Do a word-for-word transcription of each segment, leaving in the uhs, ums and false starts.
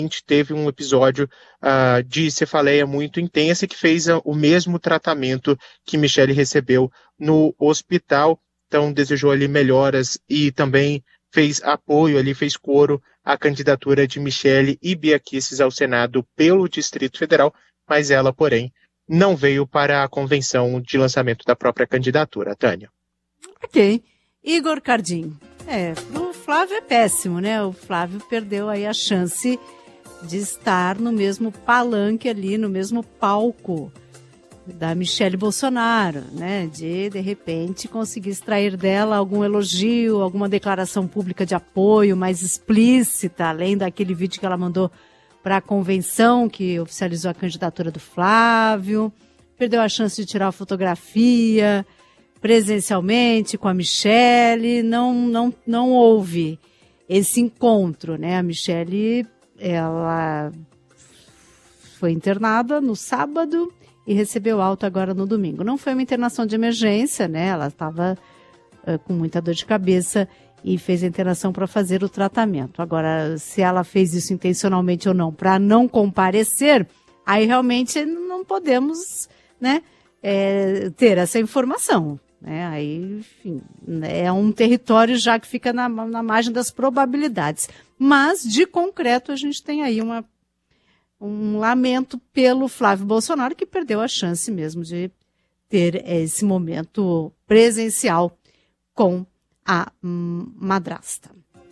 teve um episódio uh, de cefaleia muito intensa que fez uh, o mesmo tratamento que Michelle recebeu no hospital. Então, desejou ali melhoras e também fez apoio ali, fez coro à candidatura de Michelle e Bia Kicis ao Senado pelo Distrito Federal, mas ela, porém, não veio para a convenção de lançamento da própria candidatura. Tânia. Ok. Igor Cardim. É, o Flávio é péssimo, né? O Flávio perdeu aí a chance de estar no mesmo palanque ali, no mesmo palco da Michelle Bolsonaro, né? De, de repente, conseguir extrair dela algum elogio, alguma declaração pública de apoio mais explícita, além daquele vídeo que ela mandou para a convenção que oficializou a candidatura do Flávio. Perdeu a chance de tirar a fotografia presencialmente com a Michelle. Não, não, não houve esse encontro, né? A Michelle, ela foi internada no sábado e recebeu alta agora no domingo. Não foi uma internação de emergência, né? Ela estava uh, com muita dor de cabeça e fez a internação para fazer o tratamento. Agora, se ela fez isso intencionalmente ou não, para não comparecer, aí realmente não podemos, né, é, ter essa informação. Né? Aí, enfim, é um território já que fica na, na margem das probabilidades. Mas, de concreto, a gente tem aí uma, um lamento pelo Flávio Bolsonaro, que perdeu a chance mesmo de ter esse momento presencial com a madrasta.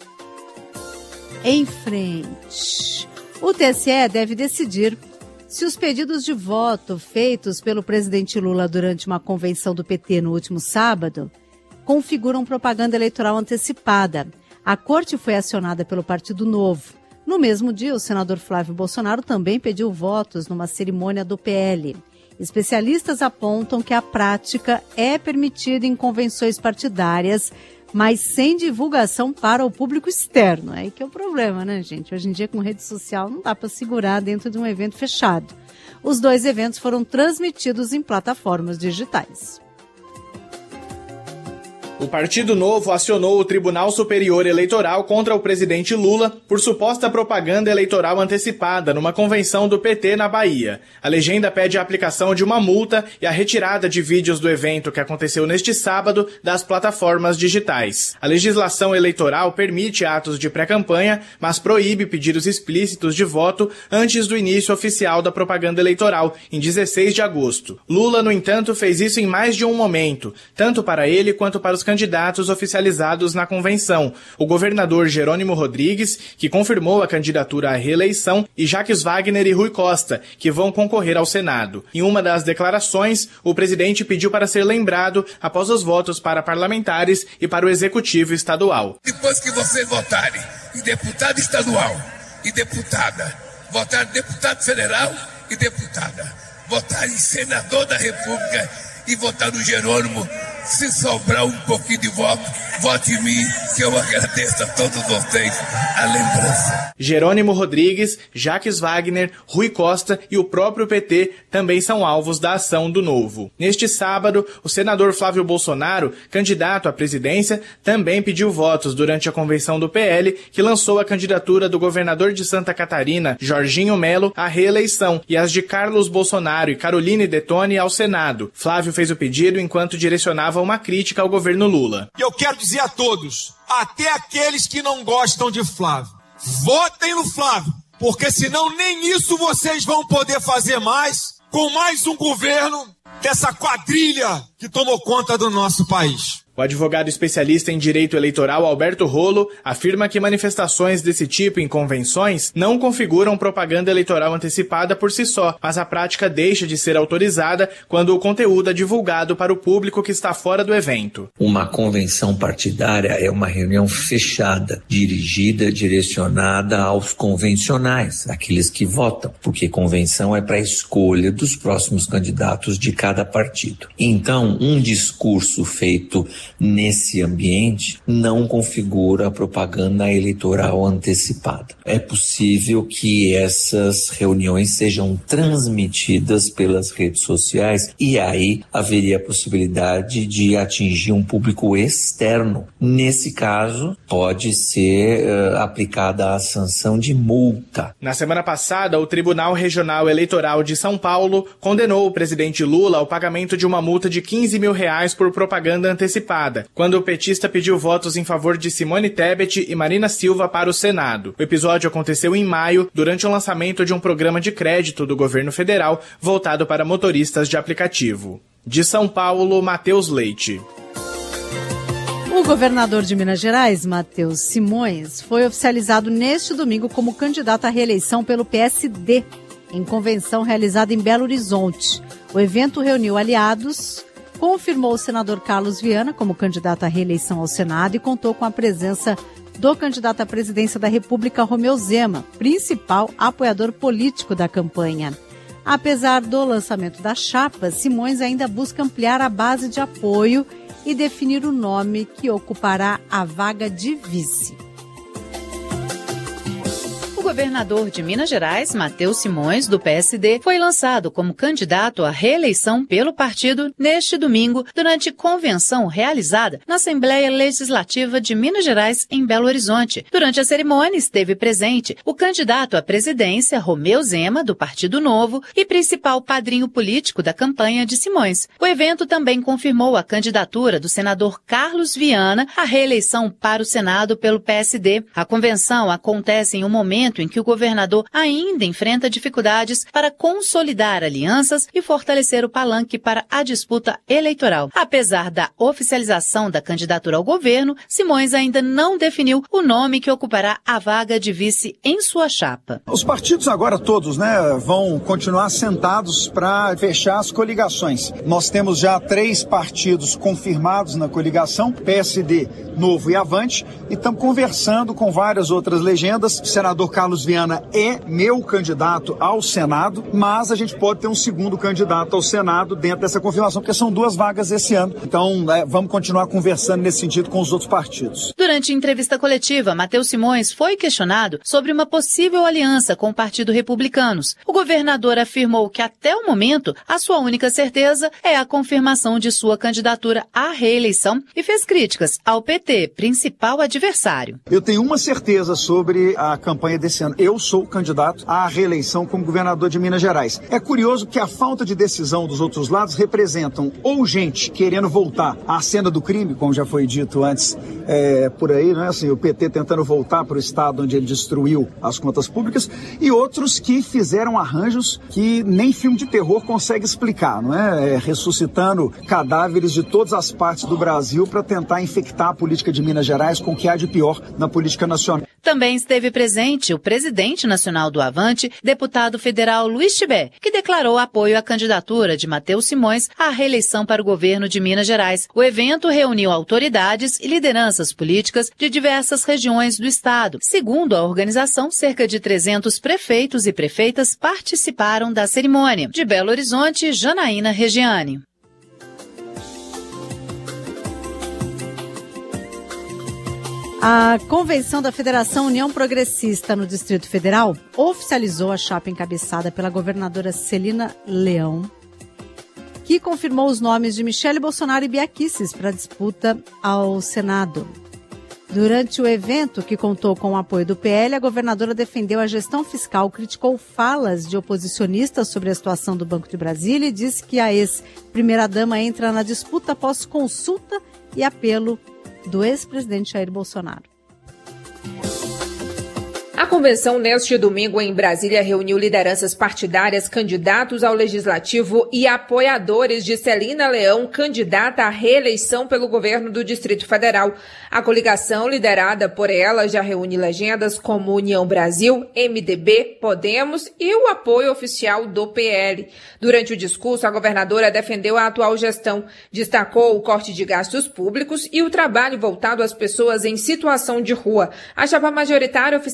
Em frente, o T S E deve decidir se os pedidos de voto feitos pelo presidente Lula durante uma convenção do P T no último sábado configuram propaganda eleitoral antecipada. A corte foi acionada pelo Partido Novo. No mesmo dia, o senador Flávio Bolsonaro também pediu votos numa cerimônia do P L. Especialistas apontam que a prática é permitida em convenções partidárias, mas sem divulgação para o público externo. É aí que é o problema, né, gente? Hoje em dia, com rede social, não dá para segurar dentro de um evento fechado. Os dois eventos foram transmitidos em plataformas digitais. O Partido Novo acionou o Tribunal Superior Eleitoral contra o presidente Lula por suposta propaganda eleitoral antecipada numa convenção do P T na Bahia. A legenda pede a aplicação de uma multa e a retirada de vídeos do evento que aconteceu neste sábado das plataformas digitais. A legislação eleitoral permite atos de pré-campanha, mas proíbe pedidos explícitos de voto antes do início oficial da propaganda eleitoral, em dezesseis de agosto. Lula, no entanto, fez isso em mais de um momento, tanto para ele quanto para os candidatos oficializados na convenção, o governador Jerônimo Rodrigues, que confirmou a candidatura à reeleição, e Jacques Wagner e Rui Costa, que vão concorrer ao Senado. Em uma das declarações, o presidente pediu para ser lembrado após os votos para parlamentares e para o executivo estadual. Depois que vocês votarem em deputado estadual e deputada, votar em deputado federal e deputada, votar em senador da República e votar no Jerônimo, se sobrar um pouquinho de voto, vote em mim, que eu agradeço a todos vocês a lembrança. Jerônimo Rodrigues, Jacques Wagner, Rui Costa e o próprio P T também são alvos da ação do Novo. Neste sábado, o senador Flávio Bolsonaro, candidato à presidência, também pediu votos durante a convenção do P L, que lançou a candidatura do governador de Santa Catarina, Jorginho Melo, à reeleição, e as de Carlos Bolsonaro e Caroline Detoni ao Senado. Flávio fez o pedido enquanto direcionava uma crítica ao governo Lula. Eu quero dizer a todos, até aqueles que não gostam de Flávio, votem no Flávio, porque senão nem isso vocês vão poder fazer mais com mais um governo dessa quadrilha que tomou conta do nosso país. O advogado especialista em direito eleitoral Alberto Rolo afirma que manifestações desse tipo em convenções não configuram propaganda eleitoral antecipada por si só, mas a prática deixa de ser autorizada quando o conteúdo é divulgado para o público que está fora do evento. Uma convenção partidária é uma reunião fechada, dirigida, direcionada aos convencionais, aqueles que votam, porque convenção é para a escolha dos próximos candidatos de cada partido. Então, Então, um discurso feito nesse ambiente não configura propaganda eleitoral antecipada. É possível que essas reuniões sejam transmitidas pelas redes sociais e aí haveria a possibilidade de atingir um público externo. Nesse caso, pode ser uh, aplicada a sanção de multa. Na semana passada, o Tribunal Regional Eleitoral de São Paulo condenou o presidente Lula ao pagamento de uma multa de quinze mil reais por propaganda antecipada, quando o petista pediu votos em favor de Simone Tebet e Marina Silva para o Senado. O episódio aconteceu em maio, durante o lançamento de um programa de crédito do governo federal voltado para motoristas de aplicativo. De São Paulo, Matheus Leite. O governador de Minas Gerais, Matheus Simões, foi oficializado neste domingo como candidato à reeleição pelo P S D, em convenção realizada em Belo Horizonte. O evento reuniu aliados, confirmou o senador Carlos Viana como candidato à reeleição ao Senado e contou com a presença do candidato à presidência da República, Romeu Zema, principal apoiador político da campanha. Apesar do lançamento da chapa, Simões ainda busca ampliar a base de apoio e definir o nome que ocupará a vaga de vice. O governador de Minas Gerais, Matheus Simões, do P S D, foi lançado como candidato à reeleição pelo partido neste domingo, durante convenção realizada na Assembleia Legislativa de Minas Gerais, em Belo Horizonte. Durante a cerimônia, esteve presente o candidato à presidência, Romeu Zema, do Partido Novo, e principal padrinho político da campanha de Simões. O evento também confirmou a candidatura do senador Carlos Viana à reeleição para o Senado pelo P S D. A convenção acontece em um momento em que o governador ainda enfrenta dificuldades para consolidar alianças e fortalecer o palanque para a disputa eleitoral. Apesar da oficialização da candidatura ao governo, Simões ainda não definiu o nome que ocupará a vaga de vice em sua chapa. Os partidos agora todos, né, vão continuar sentados para fechar as coligações. Nós temos já três partidos confirmados na coligação, P S D, Novo e Avante, e estamos conversando com várias outras legendas. O senador Carlos Viana é meu candidato ao Senado, mas a gente pode ter um segundo candidato ao Senado dentro dessa confirmação, porque são duas vagas esse ano. Então, é, vamos continuar conversando nesse sentido com os outros partidos. Durante entrevista coletiva, Matheus Simões foi questionado sobre uma possível aliança com o Partido Republicanos. O governador afirmou que, até o momento, a sua única certeza é a confirmação de sua candidatura à reeleição e fez críticas ao P T, principal adversário. Eu tenho uma certeza sobre a campanha desse ano. Eu sou candidato à reeleição como governador de Minas Gerais. É curioso que a falta de decisão dos outros lados representam ou gente querendo voltar à cena do crime, como já foi dito antes é, por aí, né? Assim, o P T tentando voltar para o estado onde ele destruiu as contas públicas, e outros que fizeram arranjos que nem filme de terror consegue explicar, não é? É ressuscitando cadáveres de todas as partes do Brasil para tentar infectar a política de Minas Gerais com o que há de pior na política nacional. Também esteve presente o presidente nacional do Avante, deputado federal Luiz Tibé, que declarou apoio à candidatura de Matheus Simões à reeleição para o governo de Minas Gerais. O evento reuniu autoridades e lideranças políticas de diversas regiões do estado. Segundo a organização, cerca de trezentos prefeitos e prefeitas participaram da cerimônia. De Belo Horizonte, Janaína Regiane. A convenção da Federação União Progressista no Distrito Federal oficializou a chapa encabeçada pela governadora Celina Leão, que confirmou os nomes de Michele Bolsonaro e Bia Kicis para a disputa ao Senado. Durante o evento, que contou com o apoio do P L, a governadora defendeu a gestão fiscal, criticou falas de oposicionistas sobre a situação do Banco de Brasília e disse que a ex-primeira-dama entra na disputa após consulta e apelo do ex-presidente Jair Bolsonaro. A convenção neste domingo em Brasília reuniu lideranças partidárias, candidatos ao Legislativo e apoiadores de Celina Leão, candidata à reeleição pelo governo do Distrito Federal. A coligação, liderada por ela, já reúne legendas como União Brasil, M D B, Podemos e o apoio oficial do P L. Durante o discurso, a governadora defendeu a atual gestão, destacou o corte de gastos públicos e o trabalho voltado às pessoas em situação de rua. A chapa majoritária oficializou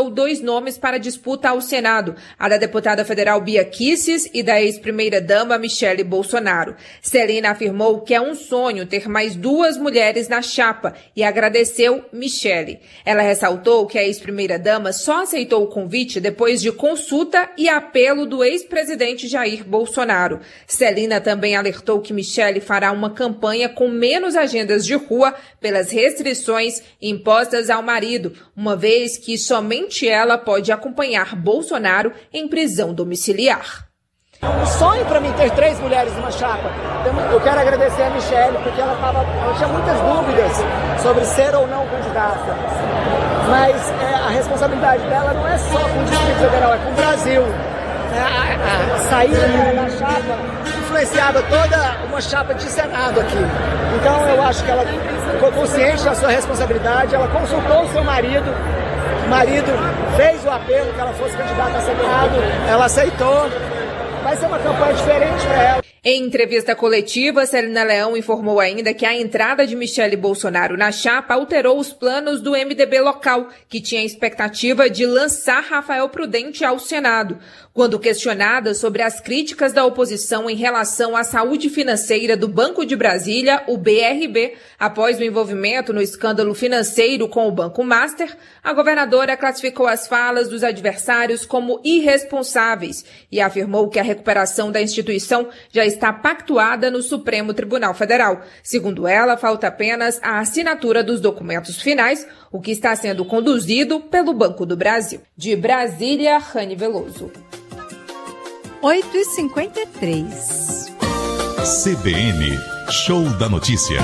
apontou dois nomes para disputa ao Senado, a da deputada federal Bia Kicis e da ex-primeira-dama Michele Bolsonaro. Celina afirmou que é um sonho ter mais duas mulheres na chapa e agradeceu Michele. Ela ressaltou que a ex-primeira-dama só aceitou o convite depois de consulta e apelo do ex-presidente Jair Bolsonaro. Celina também alertou que Michele fará uma campanha com menos agendas de rua pelas restrições impostas ao marido, uma vez que somente ela pode acompanhar Bolsonaro em prisão domiciliar. Um sonho para mim ter três mulheres numa chapa. Eu quero agradecer a Michele, porque ela, tava, ela tinha muitas dúvidas sobre ser ou não candidata. Mas é, a responsabilidade dela não é só com o Distrito Federal, é com o Brasil. É, a, a saída da chapa influenciava toda uma chapa de Senado aqui. Então eu acho que ela ficou consciente da sua responsabilidade, ela consultou o seu marido, o marido fez o apelo que ela fosse candidata a Senado, ela aceitou. Vai ser uma campanha diferente para ela. Em entrevista coletiva, Celina Leão informou ainda que a entrada de Michele Bolsonaro na chapa alterou os planos do M D B local, que tinha a expectativa de lançar Rafael Prudente ao Senado. Quando questionada sobre as críticas da oposição em relação à saúde financeira do Banco de Brasília, o B R B, após o envolvimento no escândalo financeiro com o Banco Master, a governadora classificou as falas dos adversários como irresponsáveis e afirmou que a recuperação da instituição já está pactuada no Supremo Tribunal Federal. Segundo ela, falta apenas a assinatura dos documentos finais, o que está sendo conduzido pelo Banco do Brasil. De Brasília, Rani Veloso. oito e cinquenta e três. C B N, Show da Notícia.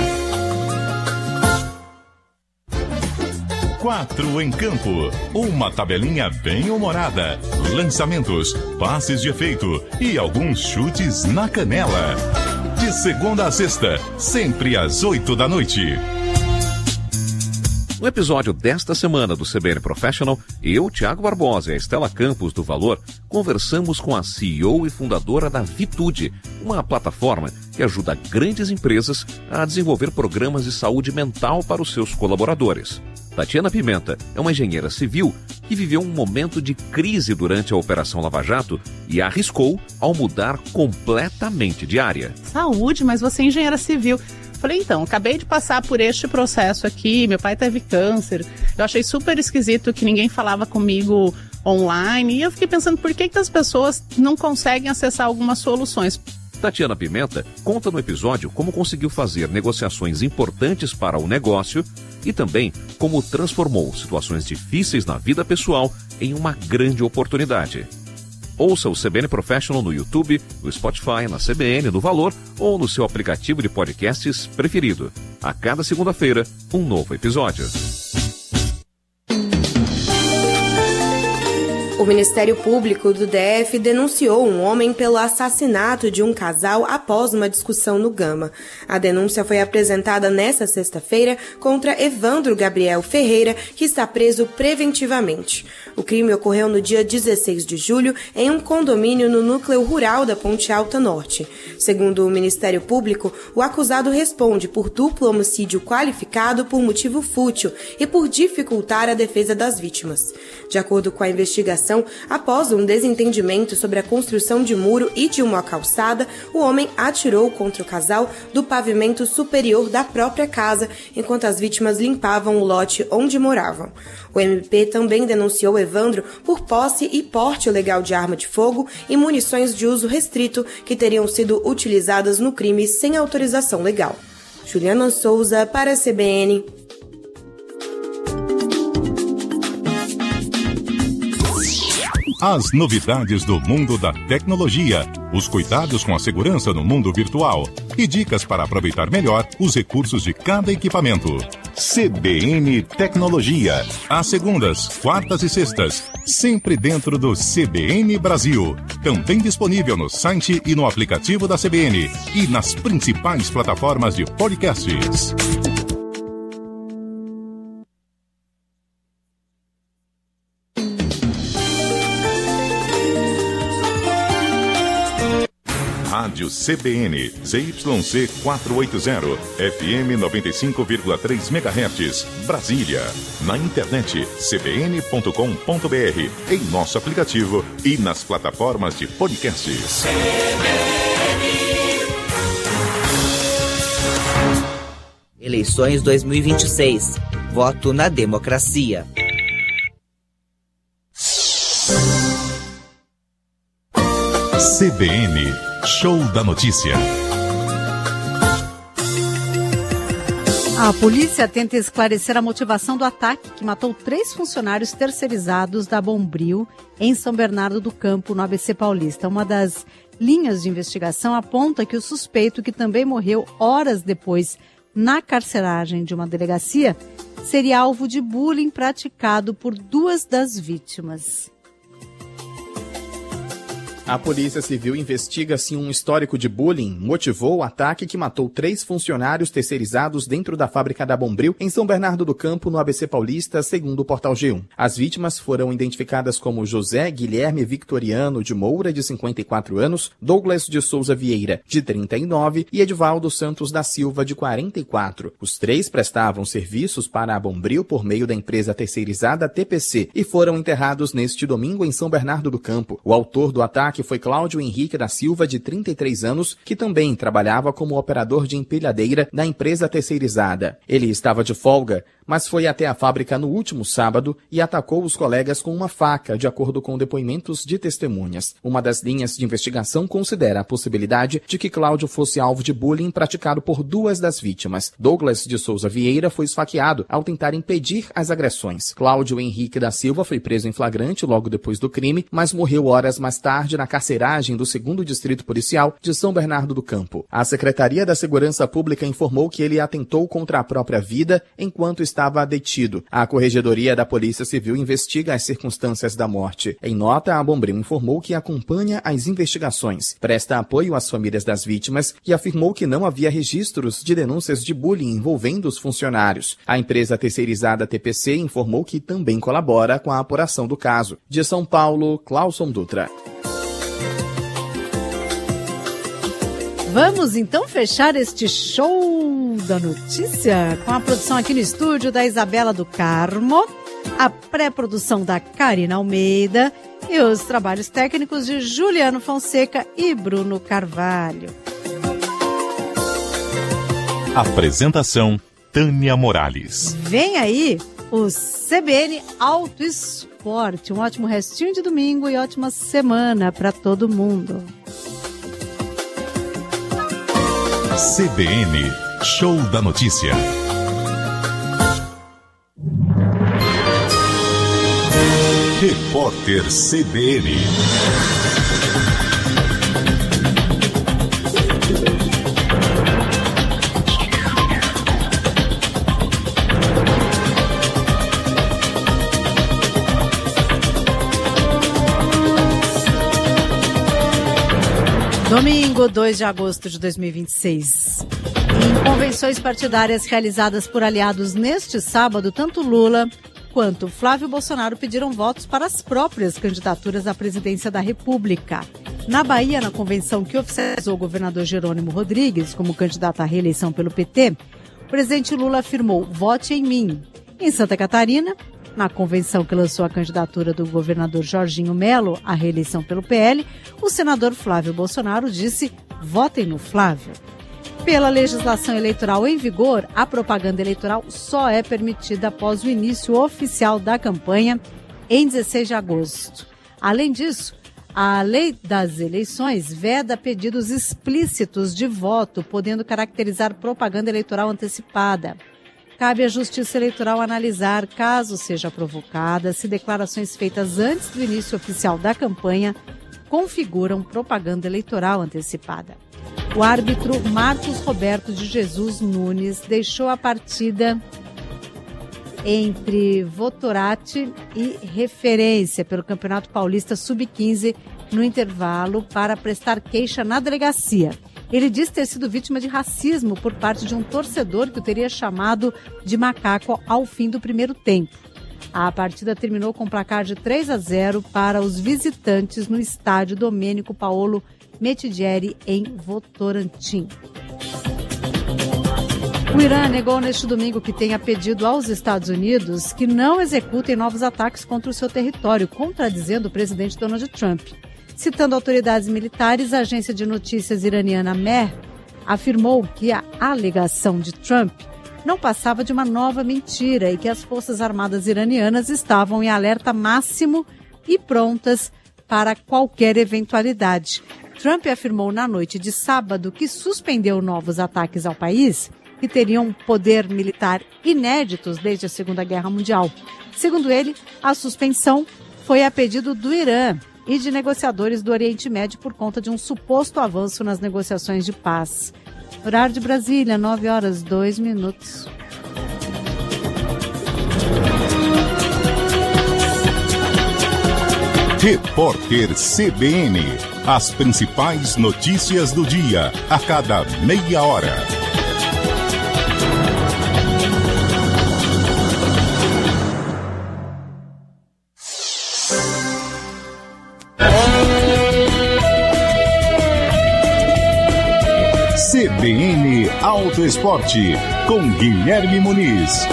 Quatro em campo, uma tabelinha bem humorada, lançamentos, passes de efeito e alguns chutes na canela. De segunda a sexta, sempre às oito da noite. No episódio desta semana do C B N Professional, eu, Thiago Barbosa e a Estela Campos do Valor conversamos com a C E O e fundadora da Vitude, uma plataforma que ajuda grandes empresas a desenvolver programas de saúde mental para os seus colaboradores. Tatiana Pimenta é uma engenheira civil que viveu um momento de crise durante a Operação Lava Jato e arriscou ao mudar completamente de área. Saúde, mas você é engenheira civil. Falei, então, acabei de passar por este processo aqui, meu pai teve câncer. Eu achei super esquisito que ninguém falava comigo online e eu fiquei pensando por que, que as pessoas não conseguem acessar algumas soluções. Tatiana Pimenta conta no episódio como conseguiu fazer negociações importantes para o negócio e também como transformou situações difíceis na vida pessoal em uma grande oportunidade. Ouça o C B N Professional no YouTube, no Spotify, na C B N, no Valor ou no seu aplicativo de podcasts preferido. A cada segunda-feira, um novo episódio. O Ministério Público do D F denunciou um homem pelo assassinato de um casal após uma discussão no Gama. A denúncia foi apresentada nesta sexta-feira contra Evandro Gabriel Ferreira, que está preso preventivamente. O crime ocorreu no dia dezesseis de julho em um condomínio no núcleo rural da Ponte Alta Norte. Segundo o Ministério Público, o acusado responde por duplo homicídio qualificado por motivo fútil e por dificultar a defesa das vítimas. De acordo com a investigação, após um desentendimento sobre a construção de muro e de uma calçada, o homem atirou contra o casal do pavimento superior da própria casa, enquanto as vítimas limpavam o lote onde moravam. O M P também denunciou Evandro por posse e porte ilegal de arma de fogo e munições de uso restrito que teriam sido utilizadas no crime sem autorização legal. Juliana Souza para a C B N. As novidades do mundo da tecnologia, os cuidados com a segurança no mundo virtual e dicas para aproveitar melhor os recursos de cada equipamento. C B N Tecnologia, às segundas, quartas e sextas, sempre dentro do C B N Brasil. Também disponível no site e no aplicativo da C B N e nas principais plataformas de podcasts. Rádio C B N, Z Y C quatrocentos e oitenta, F M noventa e cinco vírgula três megahertz, Brasília. Na internet, c b n ponto com ponto b r, em nosso aplicativo e nas plataformas de podcasts. Eleições dois mil e vinte e seis. Voto na democracia. C B N, Show da Notícia. A polícia tenta esclarecer a motivação do ataque que matou três funcionários terceirizados da Bombril em São Bernardo do Campo, no A B C Paulista. Uma das linhas de investigação aponta que o suspeito, que também morreu horas depois na carceragem de uma delegacia, seria alvo de bullying praticado por duas das vítimas. A Polícia Civil investiga se um histórico de bullying motivou o ataque que matou três funcionários terceirizados dentro da fábrica da Bombril, em São Bernardo do Campo, no A B C Paulista, segundo o portal G um. As vítimas foram identificadas como José Guilherme Victoriano de Moura, de cinquenta e quatro anos, Douglas de Souza Vieira, de trinta e nove, e Edivaldo Santos da Silva, de quarenta e quatro. Os três prestavam serviços para a Bombril por meio da empresa terceirizada T P C e foram enterrados neste domingo em São Bernardo do Campo. O autor do ataque que foi Cláudio Henrique da Silva, de trinta e três anos, que também trabalhava como operador de empilhadeira da empresa terceirizada. Ele estava de folga, mas foi até a fábrica no último sábado e atacou os colegas com uma faca, de acordo com depoimentos de testemunhas. Uma das linhas de investigação considera a possibilidade de que Cláudio fosse alvo de bullying praticado por duas das vítimas. Douglas de Souza Vieira foi esfaqueado ao tentar impedir as agressões. Cláudio Henrique da Silva foi preso em flagrante logo depois do crime, mas morreu horas mais tarde na carceragem do segundo Distrito Policial de São Bernardo do Campo. A Secretaria da Segurança Pública informou que ele atentou contra a própria vida enquanto estava detido. A Corregedoria da Polícia Civil investiga as circunstâncias da morte. Em nota, a Bombril informou que acompanha as investigações, presta apoio às famílias das vítimas e afirmou que não havia registros de denúncias de bullying envolvendo os funcionários. A empresa terceirizada T P C informou que também colabora com a apuração do caso. De São Paulo, Clauson Dutra. Vamos então fechar este show da notícia com a produção aqui no estúdio da Isabela do Carmo, a pré-produção da Karina Almeida e os trabalhos técnicos de Juliano Fonseca e Bruno Carvalho. Apresentação Tânia Morales. Vem aí o C B N Auto Esporte. Um ótimo restinho de domingo e ótima semana para todo mundo. C B N, Show da Notícia. Repórter C B N. Domingo, dois de agosto de dois mil e vinte e seis. Em convenções partidárias realizadas por aliados neste sábado, tanto Lula quanto Flávio Bolsonaro pediram votos para as próprias candidaturas à presidência da República. Na Bahia, na convenção que oficializou o governador Jerônimo Rodrigues como candidato à reeleição pelo P T, o presidente Lula afirmou: vote em mim. Em Santa Catarina, na convenção que lançou a candidatura do governador Jorginho Melo à reeleição pelo P L, o senador Flávio Bolsonaro disse: votem no Flávio. Pela legislação eleitoral em vigor, a propaganda eleitoral só é permitida após o início oficial da campanha em dezesseis de agosto. Além disso, a lei das eleições veda pedidos explícitos de voto, podendo caracterizar propaganda eleitoral antecipada. Cabe à Justiça Eleitoral analisar, caso seja provocada, se declarações feitas antes do início oficial da campanha configuram propaganda eleitoral antecipada. O árbitro Marcos Roberto de Jesus Nunes deixou a partida entre Votorati e Referência pelo Campeonato Paulista sub quinze no intervalo para prestar queixa na delegacia. Ele diz ter sido vítima de racismo por parte de um torcedor que o teria chamado de macaco ao fim do primeiro tempo. A partida terminou com placar de três a zero para os visitantes no estádio Domênico Paolo Metidieri, em Votorantim. O Irã negou neste domingo que tenha pedido aos Estados Unidos que não executem novos ataques contra o seu território, contradizendo o presidente Donald Trump. Citando autoridades militares, a agência de notícias iraniana Mehr afirmou que a alegação de Trump não passava de uma nova mentira e que as forças armadas iranianas estavam em alerta máximo e prontas para qualquer eventualidade. Trump afirmou na noite de sábado que suspendeu novos ataques ao país, que teriam poder militar inéditos desde a Segunda Guerra Mundial. Segundo ele, a suspensão foi a pedido do Irã e de negociadores do Oriente Médio por conta de um suposto avanço nas negociações de paz. Horário de Brasília, nove horas e dois minutos. Repórter C B N. As principais notícias do dia, a cada meia hora. C B N Auto Esporte, com Guilherme Muniz.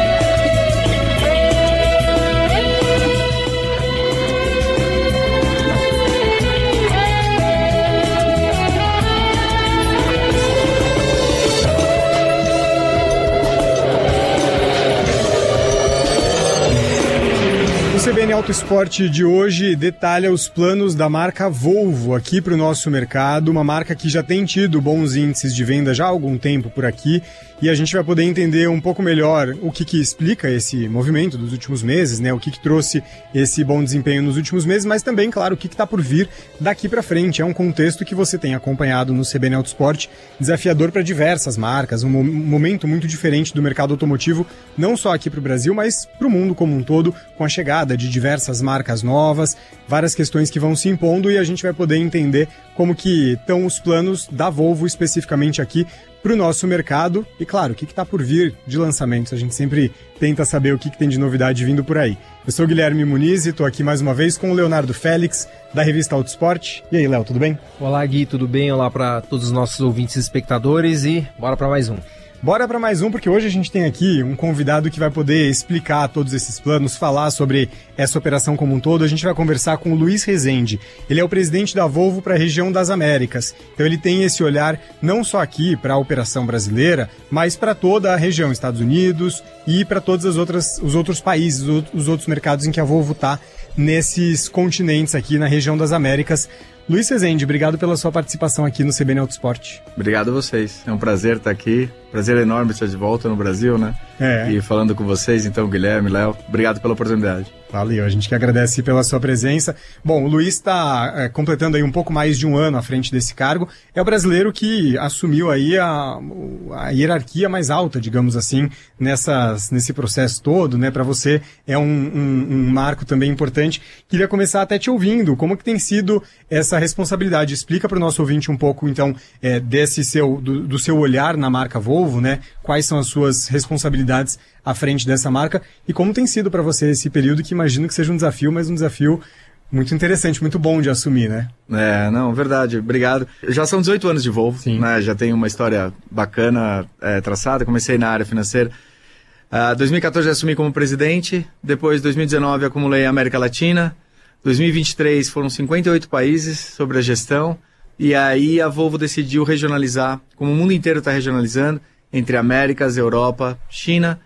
O C B N Auto Esporte de hoje detalha os planos da marca Volvo aqui para o nosso mercado, uma marca que já tem tido bons índices de venda já há algum tempo por aqui, e a gente vai poder entender um pouco melhor o que, que explica esse movimento dos últimos meses, né? O que, que trouxe esse bom desempenho nos últimos meses, mas também, claro, o que está por vir daqui para frente. É um contexto que você tem acompanhado no C B N Auto Esporte, desafiador para diversas marcas, um momento muito diferente do mercado automotivo, não só aqui para o Brasil, mas para o mundo como um todo, com a chegada de diversas marcas novas, várias questões que vão se impondo, e a gente vai poder entender como que estão os planos da Volvo especificamente aqui para o nosso mercado e, claro, o que está por vir de lançamentos. A gente sempre tenta saber o que, que tem de novidade vindo por aí. Eu sou o Guilherme Muniz e estou aqui mais uma vez com o Leonardo Félix, da revista Auto Esporte. E aí, Léo, tudo bem? Olá, Gui, tudo bem? Olá para todos os nossos ouvintes e espectadores e bora para mais um. Bora para mais um, porque hoje a gente tem aqui um convidado que vai poder explicar todos esses planos, falar sobre essa operação como um todo. A gente vai conversar com o Luiz Rezende. Ele é o presidente da Volvo para a região das Américas. Então ele tem esse olhar não só aqui para a operação brasileira, mas para toda a região, Estados Unidos e para todos as outras, os outros países, os outros mercados em que a Volvo está nesses continentes aqui na região das Américas. Luiz Rezende, obrigado pela sua participação aqui no C B N Auto Esporte. Obrigado a vocês. É um prazer estar aqui. Prazer enorme estar de volta no Brasil, né? É. E falando com vocês, então, Guilherme, Léo, obrigado pela oportunidade. Valeu, a gente que agradece pela sua presença. Bom, o Luiz está é, completando aí um pouco mais de um ano à frente desse cargo. É o brasileiro que assumiu aí a, a hierarquia mais alta, digamos assim, nessas, nesse processo todo, né? Para você é um, um, um marco também importante. Queria começar até te ouvindo. Como que tem sido essa responsabilidade? Explica para o nosso ouvinte um pouco, então, é, desse seu, do, do seu olhar na marca Volvo, né? Quais são as suas responsabilidades à frente dessa marca e como tem sido para você esse período, que imagino que seja um desafio, mas um desafio muito interessante, muito bom de assumir, né? É, não, verdade, obrigado. Já são dezoito anos de Volvo, Sim. né? Já tenho uma história bacana é, traçada, comecei na área financeira. Em uh, dois mil e quatorze assumi como presidente, depois dois mil e dezenove acumulei a América Latina, dois mil e vinte e três foram cinquenta e oito países sobre a gestão, e aí a Volvo decidiu regionalizar, como o mundo inteiro está regionalizando, entre Américas, Europa, China,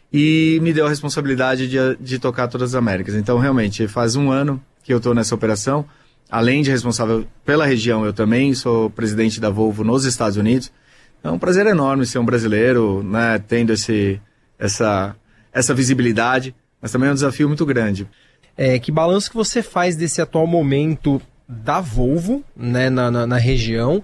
e me deu a responsabilidade de, de tocar todas as Américas. Então, realmente, faz um ano que eu estou nessa operação. Além de responsável pela região, eu também sou presidente da Volvo nos Estados Unidos. É um prazer enorme ser um brasileiro, né, tendo esse, essa, essa visibilidade, mas também é um desafio muito grande. É, que balanço que você faz desse atual momento da Volvo, né, na, na, na região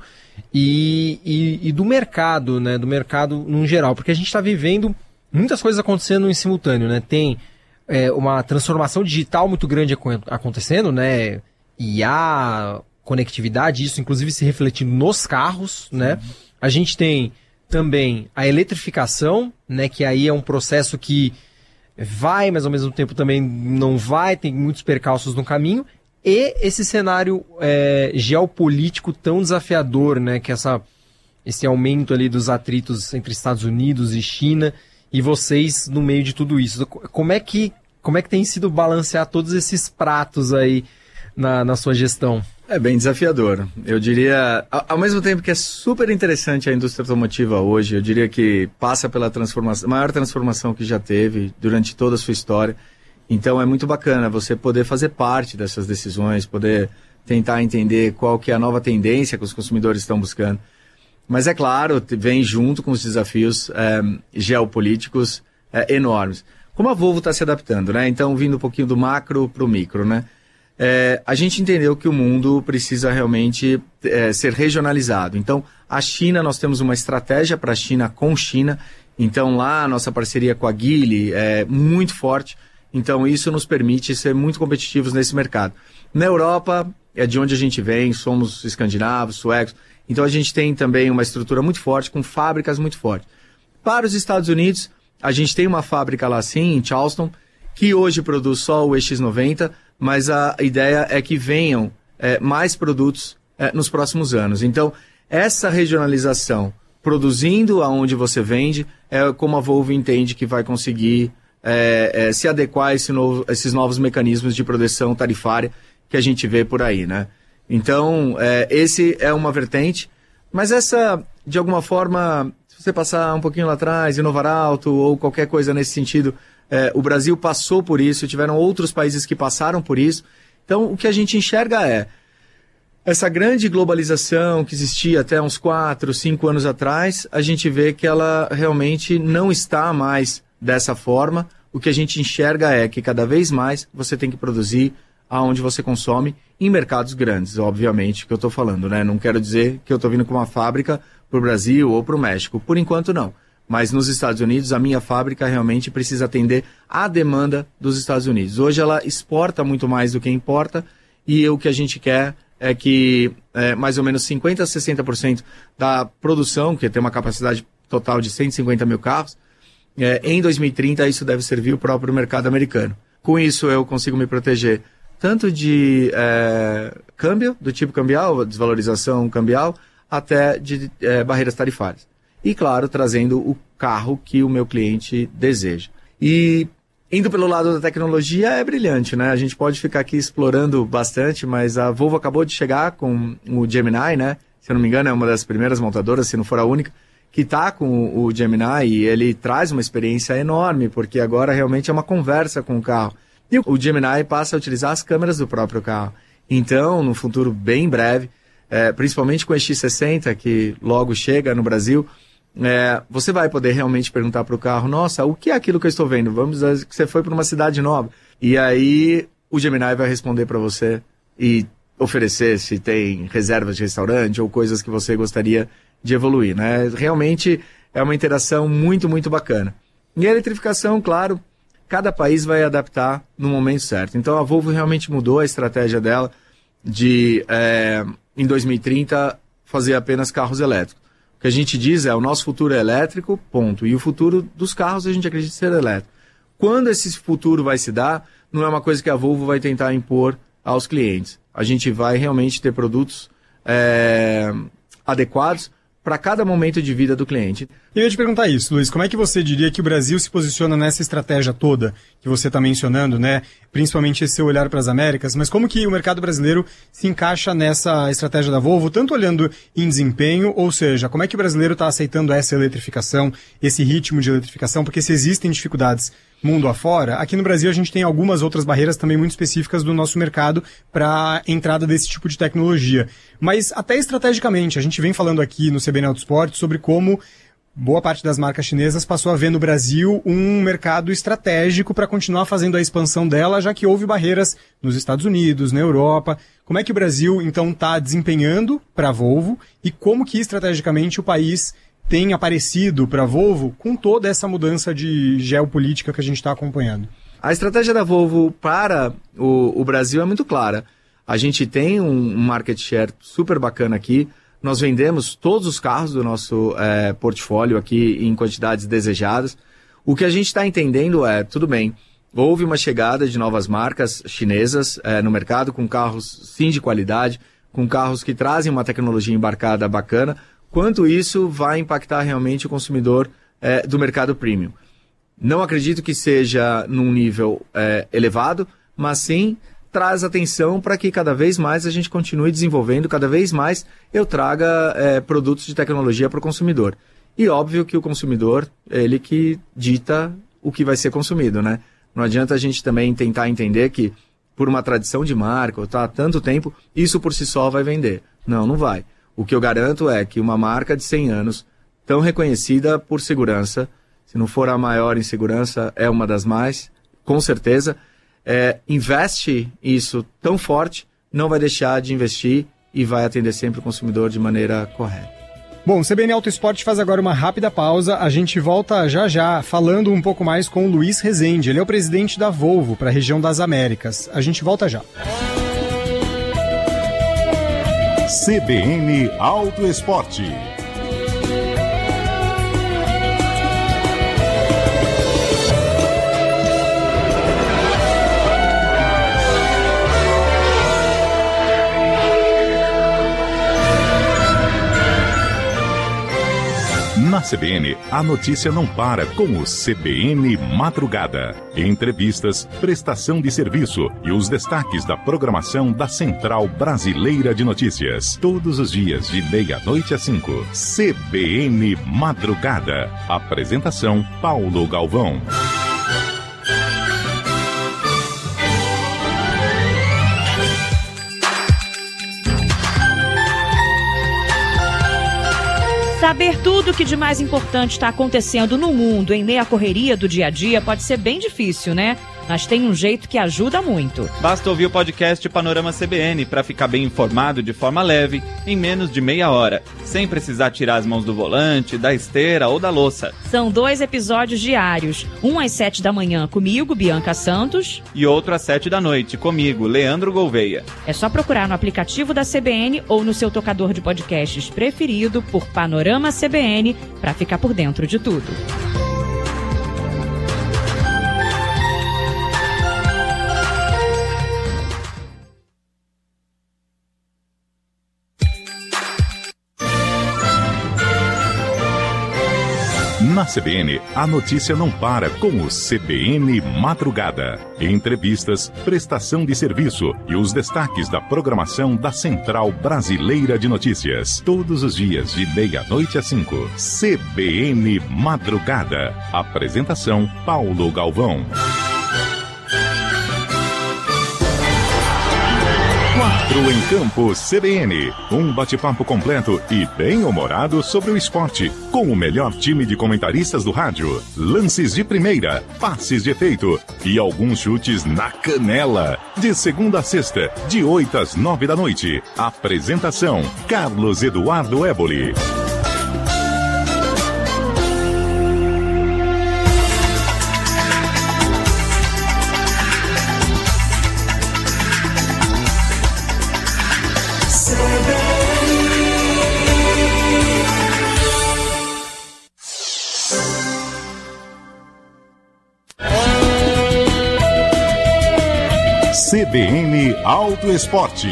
e, e, e do mercado, né, do mercado no geral? Porque a gente está vivendo muitas coisas acontecendo em simultâneo, né? Tem é, uma transformação digital muito grande acontecendo, né? I A, conectividade, isso inclusive se refletindo nos carros, Sim. né? A gente tem também a eletrificação, né? Que aí é um processo que vai, mas ao mesmo tempo também não vai, tem muitos percalços no caminho, e esse cenário é, geopolítico tão desafiador, né, que essa, esse aumento ali dos atritos entre Estados Unidos e China, e vocês no meio de tudo isso. Como é que, como é que tem sido balancear todos esses pratos aí na, na sua gestão? É bem desafiador. Eu diria, ao mesmo tempo que é super interessante a indústria automotiva hoje, eu diria que passa pela transformação, maior transformação que já teve durante toda a sua história. Então é muito bacana você poder fazer parte dessas decisões, poder tentar entender qual que é a nova tendência que os consumidores estão buscando. Mas é claro, vem junto com os desafios é, geopolíticos é, enormes. Como a Volvo está se adaptando, né? Então, vindo um pouquinho do macro para o micro, né? É, a gente entendeu que o mundo precisa realmente é, ser regionalizado. Então, a China, nós temos uma estratégia para a China com China. Então, lá, a nossa parceria com a Geely é muito forte. Então, isso nos permite ser muito competitivos nesse mercado. Na Europa, é de onde a gente vem, somos escandinavos, suecos. Então, a gente tem também uma estrutura muito forte, com fábricas muito fortes. Para os Estados Unidos, a gente tem uma fábrica lá, sim, em Charleston, que hoje produz só o E X noventa, mas a ideia é que venham é, mais produtos é, nos próximos anos. Então, essa regionalização, produzindo aonde você vende, é como a Volvo entende que vai conseguir é, é, se adequar a esse novo, esses novos mecanismos de proteção tarifária que a gente vê por aí, né? Então, é, esse é uma vertente, mas essa, de alguma forma, se você passar um pouquinho lá atrás, Inovar Alto ou qualquer coisa nesse sentido, é, o Brasil passou por isso, tiveram outros países que passaram por isso. Então, o que a gente enxerga é essa grande globalização que existia até uns quatro, cinco anos atrás, a gente vê que ela realmente não está mais dessa forma. O que a gente enxerga é que cada vez mais você tem que produzir aonde você consome, em mercados grandes, obviamente, que eu estou falando, né? Não quero dizer que eu estou vindo com uma fábrica para o Brasil ou para o México. Por enquanto, não. Mas nos Estados Unidos, a minha fábrica realmente precisa atender à demanda dos Estados Unidos. Hoje ela exporta muito mais do que importa, e o que a gente quer é que é, mais ou menos cinquenta a sessenta por cento da produção, que tem uma capacidade total de cento e cinquenta mil carros, é, em dois mil e trinta isso deve servir o próprio mercado americano. Com isso eu consigo me proteger tanto de é, câmbio, do tipo cambial, desvalorização cambial, até de é, barreiras tarifárias. E, claro, trazendo o carro que o meu cliente deseja. E, indo pelo lado da tecnologia, é brilhante, né? A gente pode ficar aqui explorando bastante, mas a Volvo acabou de chegar com o Gemini, né? Se eu não me engano, é uma das primeiras montadoras, se não for a única, que está com o Gemini, e ele traz uma experiência enorme, porque agora realmente é uma conversa com o carro. E o Gemini passa a utilizar as câmeras do próprio carro. Então, no futuro bem breve, é, principalmente com o E X sessenta, que logo chega no Brasil, é, você vai poder realmente perguntar para o carro, nossa, o que é aquilo que eu estou vendo? Vamos dizer que você foi para uma cidade nova. E aí o Gemini vai responder para você e oferecer se tem reservas de restaurante ou coisas que você gostaria de evoluir, né? Realmente é uma interação muito, muito bacana. E a eletrificação, claro, cada país vai adaptar no momento certo. Então a Volvo realmente mudou a estratégia dela de, é, em dois mil e trinta, fazer apenas carros elétricos. O que a gente diz é, o nosso futuro é elétrico, ponto. E o futuro dos carros a gente acredita ser elétrico. Quando esse futuro vai se dar, não é uma coisa que a Volvo vai tentar impor aos clientes. A gente vai realmente ter produtos é, adequados para cada momento de vida do cliente. Eu ia te perguntar isso, Luiz, como é que você diria que o Brasil se posiciona nessa estratégia toda que você está mencionando, né? Principalmente esse seu olhar para as Américas, mas como que o mercado brasileiro se encaixa nessa estratégia da Volvo, tanto olhando em desempenho, ou seja, como é que o brasileiro está aceitando essa eletrificação, esse ritmo de eletrificação, porque se existem dificuldades mundo afora, aqui no Brasil a gente tem algumas outras barreiras também muito específicas do nosso mercado para a entrada desse tipo de tecnologia. Mas até estrategicamente, a gente vem falando aqui no C B N Autosport sobre como boa parte das marcas chinesas passou a ver no Brasil um mercado estratégico para continuar fazendo a expansão dela, já que houve barreiras nos Estados Unidos, na Europa. Como é que o Brasil, então, está desempenhando para a Volvo e como que estrategicamente o país tem aparecido para a Volvo com toda essa mudança de geopolítica que a gente está acompanhando? A estratégia da Volvo para o, o Brasil é muito clara. A gente tem um market share super bacana aqui. Nós vendemos todos os carros do nosso é, portfólio aqui em quantidades desejadas. O que a gente está entendendo é, tudo bem, houve uma chegada de novas marcas chinesas é, no mercado, com carros sim de qualidade, com carros que trazem uma tecnologia embarcada bacana. Quanto isso vai impactar realmente o consumidor é, do mercado premium? Não acredito que seja num nível é, elevado, mas sim traz atenção para que cada vez mais a gente continue desenvolvendo, cada vez mais eu traga é, produtos de tecnologia para o consumidor. E óbvio que o consumidor, ele que dita o que vai ser consumido, né? Não adianta a gente também tentar entender que por uma tradição de marca, ou tá há tanto tempo, isso por si só vai vender. Não, não vai. O que eu garanto é que uma marca de cem anos, tão reconhecida por segurança, se não for a maior em segurança, é uma das mais, com certeza, É, investe isso tão forte, não vai deixar de investir e vai atender sempre o consumidor de maneira correta. Bom, o C B N Auto Esporte faz agora uma rápida pausa, a gente volta já já falando um pouco mais com o Luiz Rezende, ele é o presidente da Volvo para a região das Américas. A gente volta já. C B N Auto Esporte. Na C B N, a notícia não para com o C B N Madrugada. Entrevistas, prestação de serviço e os destaques da programação da Central Brasileira de Notícias. Todos os dias, de meia-noite às cinco. C B N Madrugada. Apresentação, Paulo Galvão. Saber tudo o que de mais importante está acontecendo no mundo em meio à correria do dia a dia pode ser bem difícil, né? Mas tem um jeito que ajuda muito. Basta ouvir o podcast Panorama C B N para ficar bem informado de forma leve, em menos de meia hora, sem precisar tirar as mãos do volante, da esteira ou da louça. São dois episódios diários, um às sete da manhã comigo, Bianca Santos, e outro às sete da noite comigo, Leandro Gouveia. É só procurar no aplicativo da C B N ou no seu tocador de podcasts preferido por Panorama C B N para ficar por dentro de tudo. Na C B N, a notícia não para com o C B N Madrugada. Entrevistas, prestação de serviço e os destaques da programação da Central Brasileira de Notícias. Todos os dias, de meia-noite às cinco. C B N Madrugada. Apresentação, Paulo Galvão. Quatro em Campo C B N. Um bate-papo completo e bem-humorado sobre o esporte, com o melhor time de comentaristas do rádio. Lances de primeira, passes de efeito e alguns chutes na canela. De segunda a sexta, de oito às nove da noite. Apresentação, Carlos Eduardo Éboli. C B N Auto Esporte.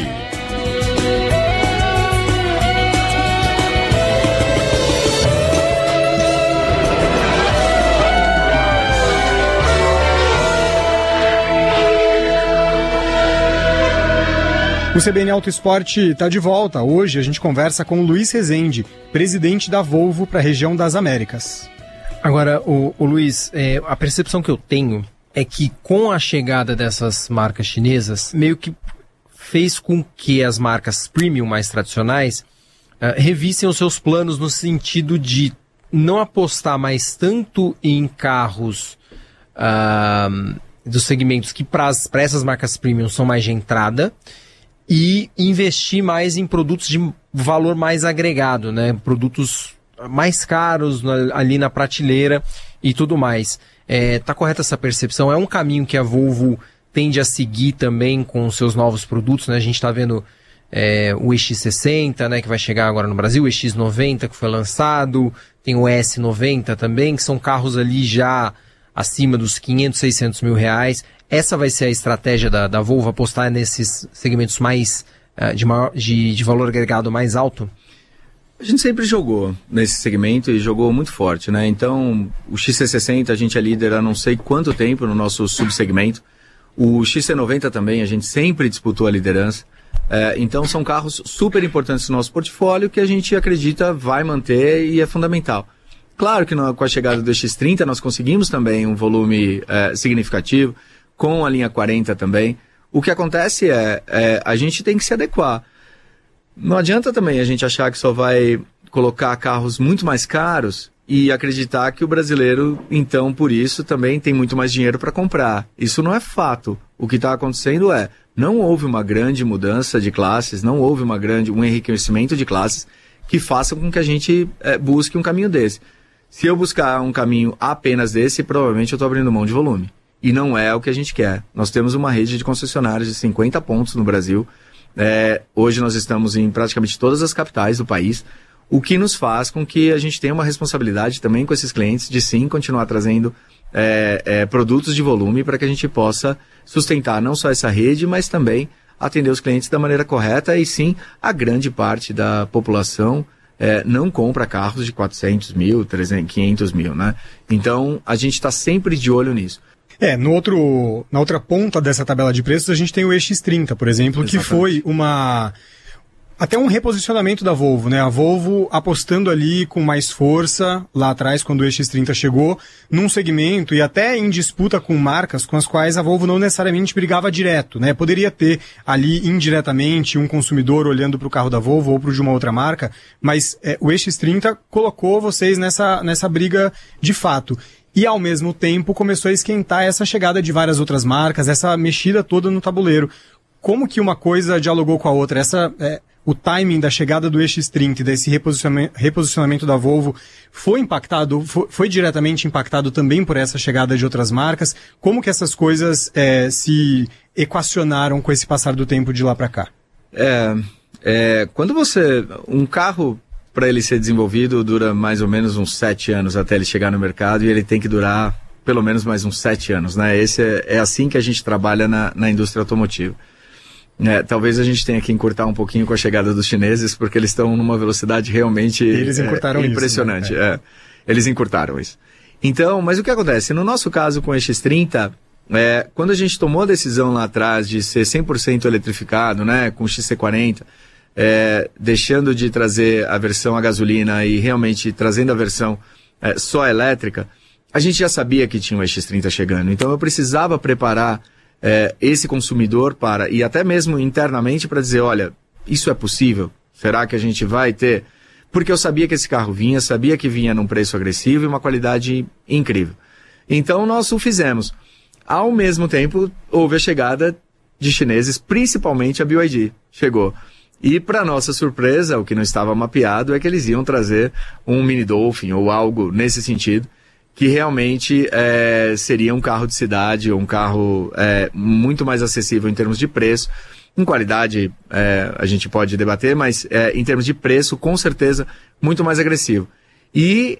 O C B N Auto Esporte está de volta. Hoje a gente conversa com o Luiz Rezende, presidente da Volvo para a região das Américas. Agora, o, o Luiz, é, a percepção que eu tenho é que com a chegada dessas marcas chinesas, meio que fez com que as marcas premium mais tradicionais uh, revissem os seus planos no sentido de não apostar mais tanto em carros uh, dos segmentos que para essas marcas premium são mais de entrada e investir mais em produtos de valor mais agregado, né? Produtos mais caros na, ali na prateleira e tudo mais. É, tá correta essa percepção? É um caminho que a Volvo tende a seguir também com os seus novos produtos, né? A gente está vendo é, o E X sessenta, né, que vai chegar agora no Brasil, o E X noventa que foi lançado, tem o S noventa também, que são carros ali já acima dos quinhentos, seiscentos mil reais. Essa vai ser a estratégia da, da Volvo, apostar nesses segmentos mais uh, de, maior, de, de valor agregado mais alto? A gente sempre jogou nesse segmento e jogou muito forte, né? Então, o X C sessenta a gente é líder há não sei quanto tempo no nosso subsegmento. O X C noventa também, a gente sempre disputou a liderança. É, então, são carros super importantes no nosso portfólio que a gente acredita vai manter e é fundamental. Claro que no, com a chegada do X trinta nós conseguimos também um volume é, significativo, com a linha quarenta também. O que acontece é, é a gente tem que se adequar. Não adianta também a gente achar que só vai colocar carros muito mais caros e acreditar que o brasileiro, então, por isso, também tem muito mais dinheiro para comprar. Isso não é fato. O que está acontecendo é, não houve uma grande mudança de classes, não houve uma grande, um enriquecimento de classes que façam com que a gente é, busque um caminho desse. Se eu buscar um caminho apenas desse, provavelmente eu estou abrindo mão de volume. E não é o que a gente quer. Nós temos uma rede de concessionários de cinquenta pontos no Brasil. É, hoje nós estamos em praticamente todas as capitais do país, o que nos faz com que a gente tenha uma responsabilidade também com esses clientes de sim continuar trazendo é, é, produtos de volume para que a gente possa sustentar não só essa rede, mas também atender os clientes da maneira correta. E sim, a grande parte da população é, não compra carros de quatrocentos mil, trezentos, quinhentos mil, né? Então a gente está sempre de olho nisso. É, no outro, na outra ponta dessa tabela de preços a gente tem o E X trinta, por exemplo, Exatamente. Que foi uma... até um reposicionamento da Volvo, né? A Volvo apostando ali com mais força lá atrás, quando o E X trinta chegou, num segmento e até em disputa com marcas com as quais a Volvo não necessariamente brigava direto, né? Poderia ter ali indiretamente um consumidor olhando para o carro da Volvo ou para o de uma outra marca, mas é, o E X trinta colocou vocês nessa, nessa briga de fato. E, ao mesmo tempo, começou a esquentar essa chegada de várias outras marcas, essa mexida toda no tabuleiro. Como que uma coisa dialogou com a outra? Essa, é, o timing da chegada do E X trinta e desse reposicionamento, reposicionamento da Volvo foi impactado, foi, foi diretamente impactado também por essa chegada de outras marcas? Como que essas coisas é, se equacionaram com esse passar do tempo de lá para cá? É, é, quando você... Um carro... para ele ser desenvolvido, dura mais ou menos uns sete anos até ele chegar no mercado, e ele tem que durar pelo menos mais uns sete anos, né? Esse é, é assim que a gente trabalha na, na indústria automotiva. É, talvez a gente tenha que encurtar um pouquinho com a chegada dos chineses, porque eles estão numa velocidade realmente eles encurtaram é, impressionante. Isso, né? é, eles encurtaram isso. Então, mas o que acontece? No nosso caso com o X trinta, é, quando a gente tomou a decisão lá atrás de ser cem por cento eletrificado, né, com o X C quarenta, É, deixando de trazer a versão a gasolina e realmente trazendo a versão é, só elétrica, a gente já sabia que tinha o X trinta chegando. Então eu precisava preparar é, esse consumidor para, e até mesmo internamente para dizer, olha, isso é possível? Será que a gente vai ter? Porque eu sabia que esse carro vinha, sabia que vinha num preço agressivo e uma qualidade incrível. Então nós o fizemos. Ao mesmo tempo, houve a chegada de chineses, principalmente a B Y D. Chegou. E, para nossa surpresa, o que não estava mapeado é que eles iam trazer um Mini Dolphin ou algo nesse sentido, que realmente é, seria um carro de cidade, um carro é, muito mais acessível em termos de preço. Em qualidade, é, a gente pode debater, mas é, em termos de preço, com certeza, muito mais agressivo. E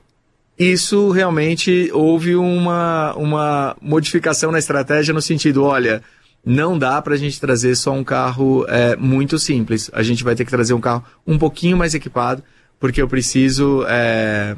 isso realmente houve uma, uma modificação na estratégia no sentido, olha... Não dá para a gente trazer só um carro é, muito simples. A gente vai ter que trazer um carro um pouquinho mais equipado, porque eu preciso é,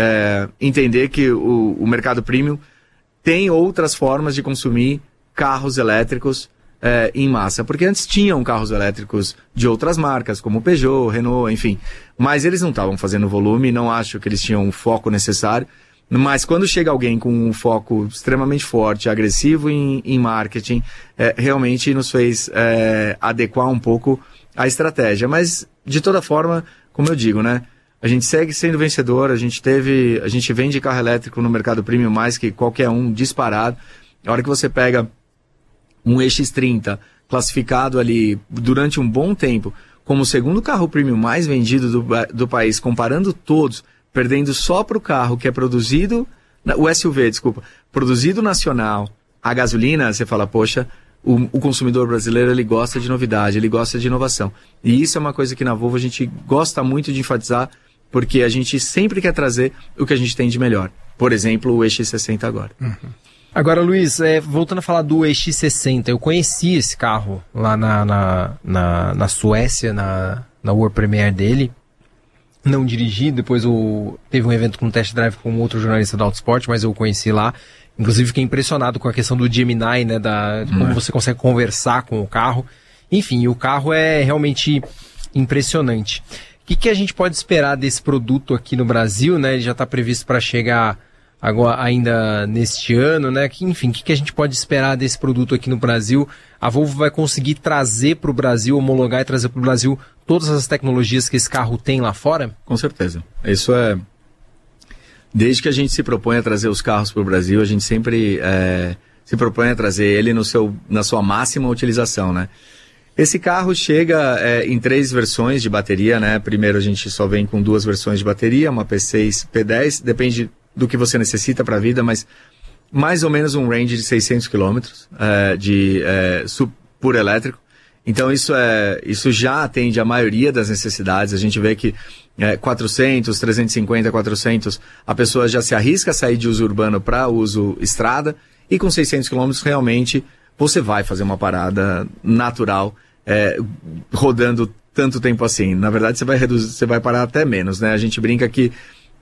é, entender que o, o mercado premium tem outras formas de consumir carros elétricos é, em massa. Porque antes tinham carros elétricos de outras marcas, como Peugeot, Renault, enfim. Mas eles não estavam fazendo volume, não acho que eles tinham o foco necessário. Mas quando chega alguém com um foco extremamente forte, agressivo em, em marketing, é, realmente nos fez é, adequar um pouco a estratégia. Mas, de toda forma, como eu digo, né? A gente segue sendo vencedor, a gente teve, a gente vende carro elétrico no mercado premium mais que qualquer um, disparado. A hora que você pega um E X trinta classificado ali durante um bom tempo como o segundo carro premium mais vendido do, do país, comparando todos, perdendo só para o carro que é produzido, o S U V, desculpa, produzido nacional, a gasolina, você fala, poxa, o, o consumidor brasileiro, ele gosta de novidade, ele gosta de inovação. E isso é uma coisa que na Volvo a gente gosta muito de enfatizar porque a gente sempre quer trazer o que a gente tem de melhor. Por exemplo, o E X sessenta agora. Uhum. Agora, Luiz, é, voltando a falar do E X sessenta, eu conheci esse carro lá na, na, na, na Suécia, na, na World Premiere dele. Não dirigi, depois eu, teve um evento com test drive com outro jornalista da Autosport, mas eu o conheci lá. Inclusive fiquei impressionado com a questão do Gemini, né, da, de como hum. você consegue conversar com o carro. Enfim, o carro é realmente impressionante. O que, que a gente pode esperar desse produto aqui no Brasil, né? Ele já está previsto para chegar agora, ainda neste ano, né? Que, enfim, o que, que a gente pode esperar desse produto aqui no Brasil? A Volvo vai conseguir trazer para o Brasil, homologar e trazer para o Brasil todas as tecnologias que esse carro tem lá fora? Com certeza. Isso é... Desde que a gente se propõe a trazer os carros para o Brasil, a gente sempre é, se propõe a trazer ele no seu, na sua máxima utilização, né? Esse carro chega é, em três versões de bateria, né? Primeiro a gente só vem com duas versões de bateria, uma P seis, P dez, depende do que você necessita para a vida, mas mais ou menos um range de seiscentos quilômetros é, de é, puro elétrico. Então isso, é, isso já atende a maioria das necessidades. A gente vê que é, quatrocentos, trezentos e cinquenta, quatrocentos, a pessoa já se arrisca a sair de uso urbano para uso estrada, e com seiscentos quilômetros realmente você vai fazer uma parada natural, é, rodando tanto tempo assim. Na verdade você vai reduzir, você vai parar até menos, né? A gente brinca que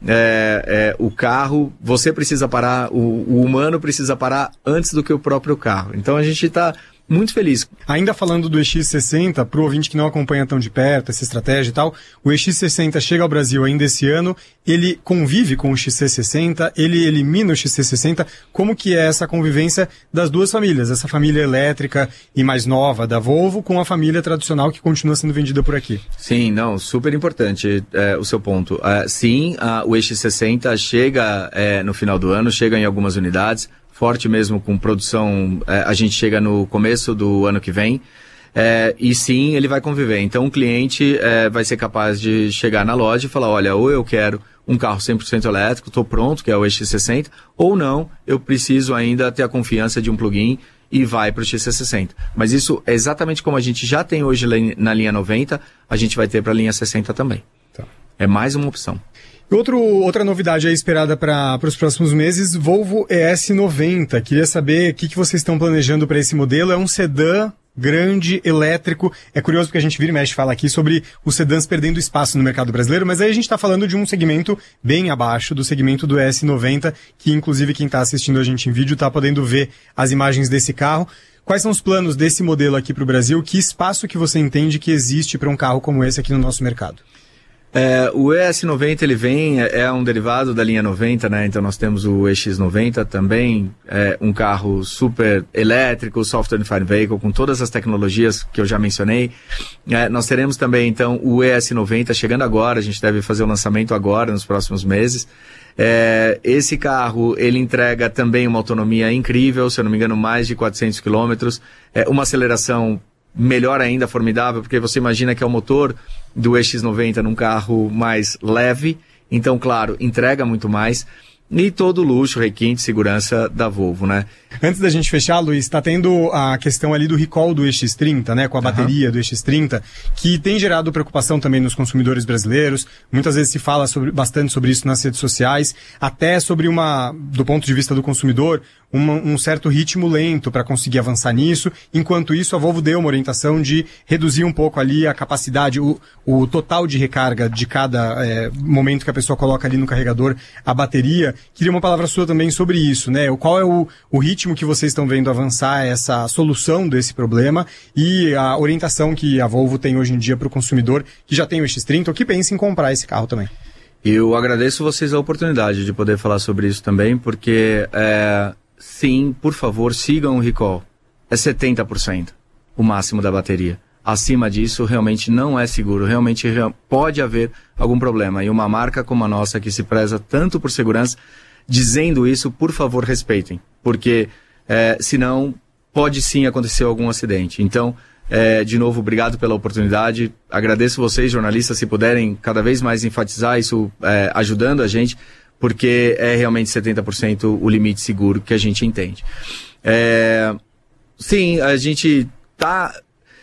é, é, o carro, você precisa parar, o, o humano precisa parar antes do que o próprio carro. Então a gente está muito feliz. Ainda falando do E X sessenta, para o ouvinte que não acompanha tão de perto essa estratégia e tal, o E X sessenta chega ao Brasil ainda esse ano, ele convive com o X C sessenta, ele elimina o X C sessenta. Como que é essa convivência das duas famílias, essa família elétrica e mais nova da Volvo com a família tradicional que continua sendo vendida por aqui? Sim, não, super importante é, o seu ponto. É, sim, a, o E X sessenta chega é, no final do ano, chega em algumas unidades, forte mesmo com produção, é, a gente chega no começo do ano que vem, é, e sim, ele vai conviver. Então o cliente é, vai ser capaz de chegar na loja e falar, olha, ou eu quero um carro cem por cento elétrico, estou pronto, que é o E X sessenta, ou não, eu preciso ainda ter a confiança de um plug-in e vai para o X C sessenta. Mas isso é exatamente como a gente já tem hoje na linha noventa, a gente vai ter para a linha sessenta também. Tá. É mais uma opção. Outro, outra novidade aí esperada para os próximos meses, Volvo E S noventa. Queria saber o que, que vocês estão planejando para esse modelo. É um sedã grande, elétrico. É curioso porque a gente vira e mexe fala aqui sobre os sedãs perdendo espaço no mercado brasileiro, mas aí a gente está falando de um segmento bem abaixo do segmento do E S noventa, que inclusive quem está assistindo a gente em vídeo está podendo ver as imagens desse carro. Quais são os planos desse modelo aqui para o Brasil? Que espaço que você entende que existe para um carro como esse aqui no nosso mercado? É, o E S noventa ele vem, é, é um derivado da linha noventa, né? Então nós temos o E X noventa também, é um carro super elétrico, software defined vehicle, com todas as tecnologias que eu já mencionei. É, nós teremos também então o E S noventa chegando agora, a gente deve fazer o lançamento agora, nos próximos meses. É, esse carro, ele entrega também uma autonomia incrível, se eu não me engano mais de quatrocentos quilômetros, é, uma aceleração melhor ainda, formidável, porque você imagina que é o motor do E X noventa num carro mais leve, então, claro, entrega muito mais, e todo o luxo, requinte, segurança da Volvo, né? Antes da gente fechar, Luiz, está tendo a questão ali do recall do E X trinta, né, com a bateria uhum. do E X trinta, que tem gerado preocupação também nos consumidores brasileiros. Muitas vezes se fala sobre, bastante sobre isso nas redes sociais, até sobre uma, do ponto de vista do consumidor, uma, um certo ritmo lento para conseguir avançar nisso. Enquanto isso, a Volvo deu uma orientação de reduzir um pouco ali a capacidade, o, o total de recarga de cada é, momento que a pessoa coloca ali no carregador a bateria. Queria uma palavra sua também sobre isso, né? Qual é o, o ritmo que vocês estão vendo avançar essa solução desse problema e a orientação que a Volvo tem hoje em dia para o consumidor que já tem o E X trinta ou que pensa em comprar esse carro também? Eu agradeço vocês a oportunidade de poder falar sobre isso também, porque é, sim, por favor, sigam o recall. É setenta por cento o máximo da bateria. Acima disso, realmente não é seguro, realmente pode haver algum problema. E uma marca como a nossa, que se preza tanto por segurança, dizendo isso, por favor, respeitem. Porque, é, senão, pode sim acontecer algum acidente. Então, é, de novo, obrigado pela oportunidade. Agradeço vocês, jornalistas, se puderem cada vez mais enfatizar isso, é, ajudando a gente, porque é realmente setenta por cento o limite seguro que a gente entende. É, sim, a gente tá...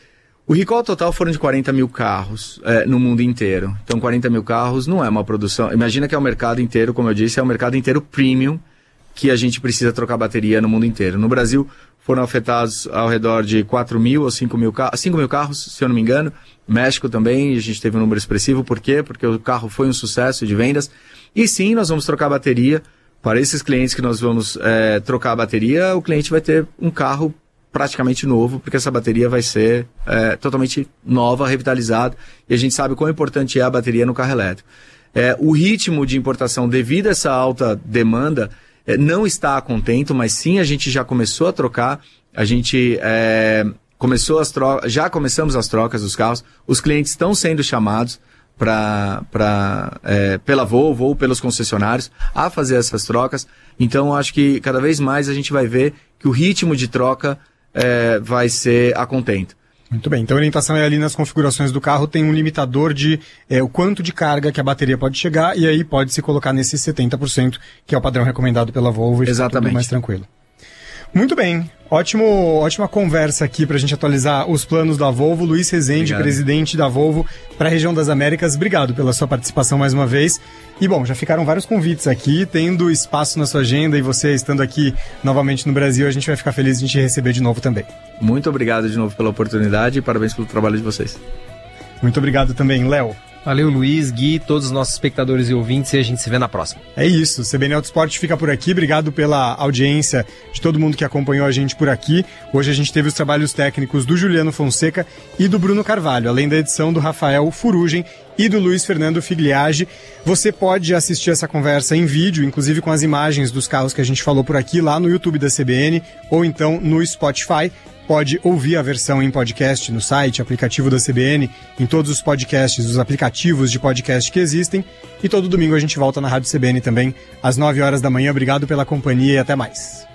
O recall total foram de quarenta mil carros é, no mundo inteiro. Então, quarenta mil carros não é uma produção... Imagina que é o mercado inteiro, como eu disse, é o mercado inteiro premium que a gente precisa trocar bateria no mundo inteiro. No Brasil, foram afetados ao redor de quatro mil ou cinco mil carros, cinco mil carros, se eu não me engano. México também, a gente teve um número expressivo. Por quê? Porque o carro foi um sucesso de vendas. E sim, nós vamos trocar bateria. Para esses clientes que nós vamos é, trocar a bateria, o cliente vai ter um carro praticamente novo, porque essa bateria vai ser é, totalmente nova, revitalizada, e a gente sabe quão importante é a bateria no carro elétrico. É, o ritmo de importação, devido a essa alta demanda, é, não está a contento, mas sim a gente já começou a trocar, a gente é, começou as trocas, já começamos as trocas dos carros, os clientes estão sendo chamados pra, pra, é, pela Volvo ou pelos concessionários a fazer essas trocas, então acho que cada vez mais a gente vai ver que o ritmo de troca É, vai ser a contento. Muito bem, então a orientação é ali nas configurações do carro, tem um limitador de é, o quanto de carga que a bateria pode chegar, e aí pode se colocar nesse setenta por cento, que é o padrão recomendado pela Volvo, e exatamente, fica tudo mais tranquilo. Muito bem, ótimo, ótima conversa aqui para a gente atualizar os planos da Volvo. Luiz Rezende, obrigado, presidente da Volvo para a região das Américas, obrigado pela sua participação mais uma vez. E bom, já ficaram vários convites aqui, tendo espaço na sua agenda, e você estando aqui novamente no Brasil, a gente vai ficar feliz de te receber de novo também. Muito obrigado de novo pela oportunidade e parabéns pelo trabalho de vocês. Muito obrigado também, Léo. Valeu, Luiz, Gui, todos os nossos espectadores e ouvintes, e a gente se vê na próxima. É isso, o C B N Autosport fica por aqui. Obrigado pela audiência de todo mundo que acompanhou a gente por aqui. Hoje a gente teve os trabalhos técnicos do Juliano Fonseca e do Bruno Carvalho, além da edição do Rafael Furugem e do Luiz Fernando Figliage. Você pode assistir essa conversa em vídeo, inclusive com as imagens dos carros que a gente falou por aqui, lá no YouTube da C B N, ou então no Spotify. Pode ouvir a versão em podcast no site, aplicativo da C B N, em todos os podcasts, os aplicativos de podcast que existem. E todo domingo a gente volta na Rádio C B N também, às nove horas da manhã. Obrigado pela companhia e até mais.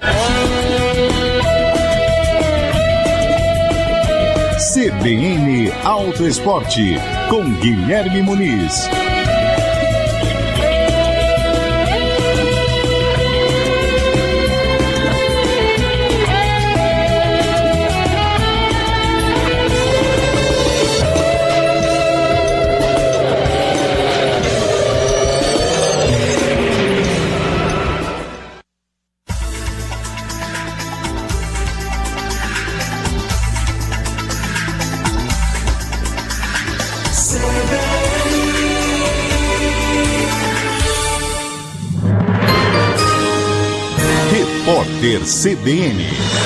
C B N Auto Esporte, com Guilherme Muniz. Repórter C B N.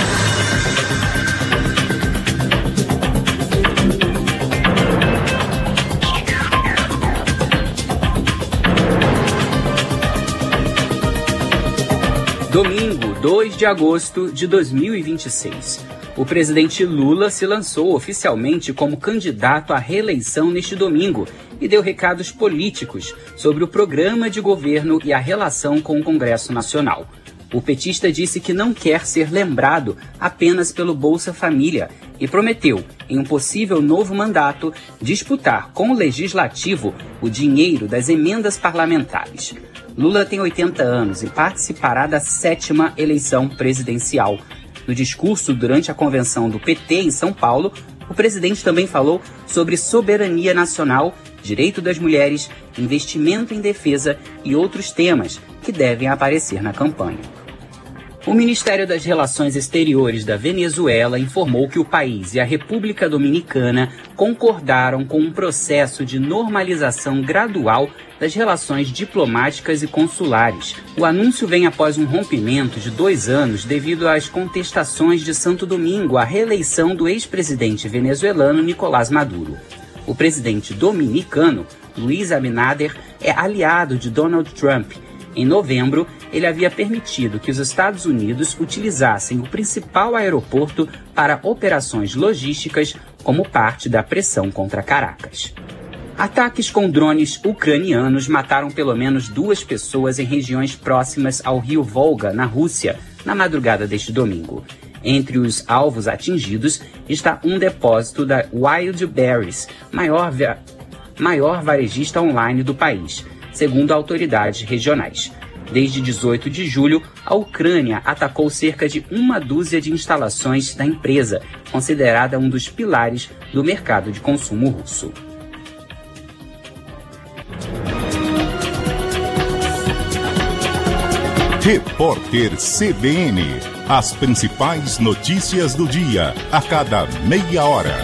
Domingo, dois de agosto de dois mil e vinte e seis. O presidente Lula se lançou oficialmente como candidato à reeleição neste domingo e deu recados políticos sobre o programa de governo e a relação com o Congresso Nacional. O petista disse que não quer ser lembrado apenas pelo Bolsa Família e prometeu, em um possível novo mandato, disputar com o Legislativo o dinheiro das emendas parlamentares. Lula tem oitenta anos e participará da sétima eleição presidencial. No discurso durante a convenção do P T em São Paulo, o presidente também falou sobre soberania nacional, direito das mulheres, investimento em defesa e outros temas que devem aparecer na campanha. O Ministério das Relações Exteriores da Venezuela informou que o país e a República Dominicana concordaram com um processo de normalização gradual das relações diplomáticas e consulares. O anúncio vem após um rompimento de dois anos devido às contestações de Santo Domingo à reeleição do ex-presidente venezuelano Nicolás Maduro. O presidente dominicano, Luiz Abinader, é aliado de Donald Trump. Em novembro, ele havia permitido que os Estados Unidos utilizassem o principal aeroporto para operações logísticas como parte da pressão contra Caracas. Ataques com drones ucranianos mataram pelo menos duas pessoas em regiões próximas ao rio Volga, na Rússia, na madrugada deste domingo. Entre os alvos atingidos está um depósito da Wild Berries, maior, maior varejista online do país, segundo autoridades regionais. Desde dezoito de julho, a Ucrânia atacou cerca de uma dúzia de instalações da empresa, considerada um dos pilares do mercado de consumo russo. Repórter C B N. As principais notícias do dia, a cada meia hora.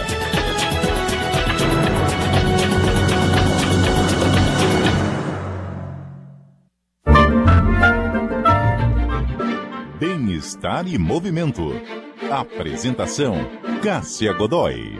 Bem-estar e movimento. Apresentação: Cássia Godoy.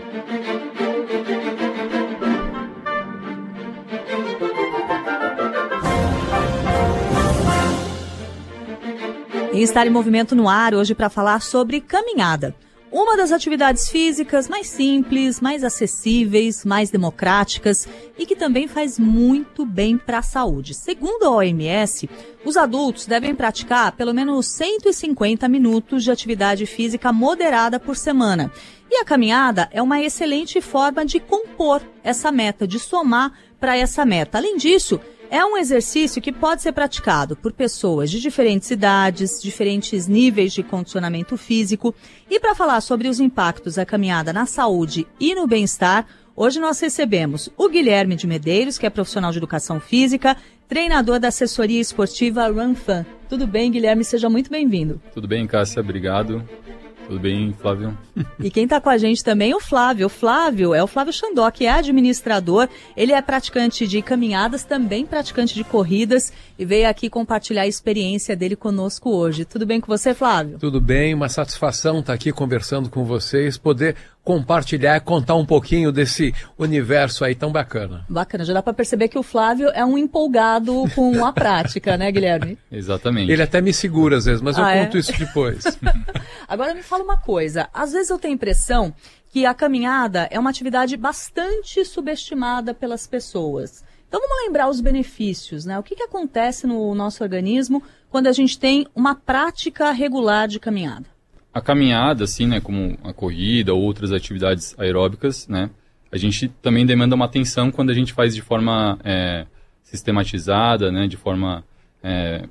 Estar em movimento no ar hoje para falar sobre caminhada. Uma das atividades físicas mais simples, mais acessíveis, mais democráticas e que também faz muito bem para a saúde. Segundo a O M S, os adultos devem praticar pelo menos cento e cinquenta minutos de atividade física moderada por semana. E a caminhada é uma excelente forma de compor essa meta, de somar para essa meta. Além disso, é um exercício que pode ser praticado por pessoas de diferentes idades, diferentes níveis de condicionamento físico. E para falar sobre os impactos da caminhada na saúde e no bem-estar, hoje nós recebemos o Guilherme de Medeiros, que é profissional de educação física, treinador da assessoria esportiva RunFan. Tudo bem, Guilherme? Seja muito bem-vindo. Tudo bem, Cássia? Obrigado. Tudo bem, Flávio? E quem está com a gente também é o Flávio. O Flávio é o Flávio Xandó, que é administrador. Ele é praticante de caminhadas, também praticante de corridas e veio aqui compartilhar a experiência dele conosco hoje. Tudo bem com você, Flávio? Tudo bem, uma satisfação estar aqui conversando com vocês, poder compartilhar e contar um pouquinho desse universo aí tão bacana. Bacana, já dá para perceber que o Flávio é um empolgado com a prática, né, Guilherme? Exatamente. Ele até me segura às vezes, mas eu ah, conto é? isso depois. Agora me fala uma coisa, às vezes eu tenho a impressão que a caminhada é uma atividade bastante subestimada pelas pessoas. Então vamos lembrar os benefícios, né? O que, que acontece no nosso organismo quando a gente tem uma prática regular de caminhada? A caminhada, assim, né, como a corrida ou outras atividades aeróbicas, né, a gente também demanda uma atenção quando a gente faz de forma é, sistematizada, né, de forma é,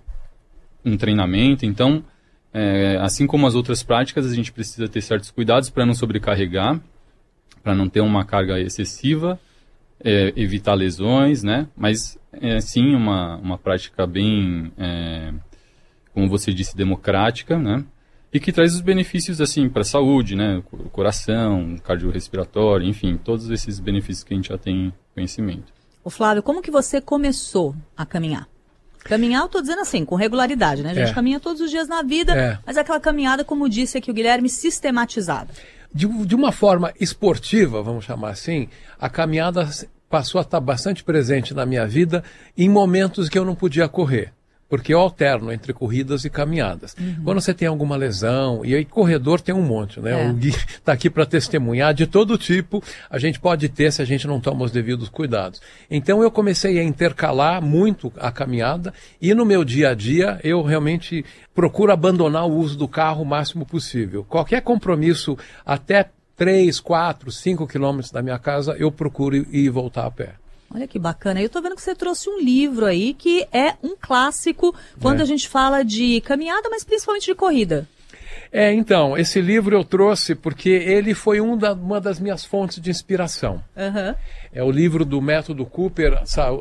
um treinamento. Então, é, assim como as outras práticas, a gente precisa ter certos cuidados para não sobrecarregar, para não ter uma carga excessiva, é, evitar lesões, né, mas é sim uma, uma prática bem, é, como você disse, democrática, né, e que traz os benefícios, assim, para a saúde, né? O coração, cardiorrespiratório, enfim, todos esses benefícios que a gente já tem conhecimento. Ô Flávio, como que você começou a caminhar? Caminhar, eu tô dizendo assim, com regularidade, né? A gente é. caminha todos os dias na vida, é. mas aquela caminhada, como disse aqui o Guilherme, sistematizada. De, de uma forma esportiva, vamos chamar assim, a caminhada passou a estar bastante presente na minha vida em momentos que eu não podia correr. Porque eu alterno entre corridas e caminhadas. Uhum. Quando você tem alguma lesão, e aí corredor tem um monte, né? É. O Gui está aqui para testemunhar de todo tipo, a gente pode ter se a gente não toma os devidos cuidados. Então eu comecei a intercalar muito a caminhada e no meu dia a dia eu realmente procuro abandonar o uso do carro o máximo possível. Qualquer compromisso até três, quatro, cinco quilômetros da minha casa, eu procuro ir e voltar a pé. Olha que bacana. Eu estou vendo que você trouxe um livro aí que é um clássico quando é. a gente fala de caminhada, mas principalmente de corrida. É, então, esse livro eu trouxe porque ele foi um da, uma das minhas fontes de inspiração. Uhum. É o livro do Método Cooper,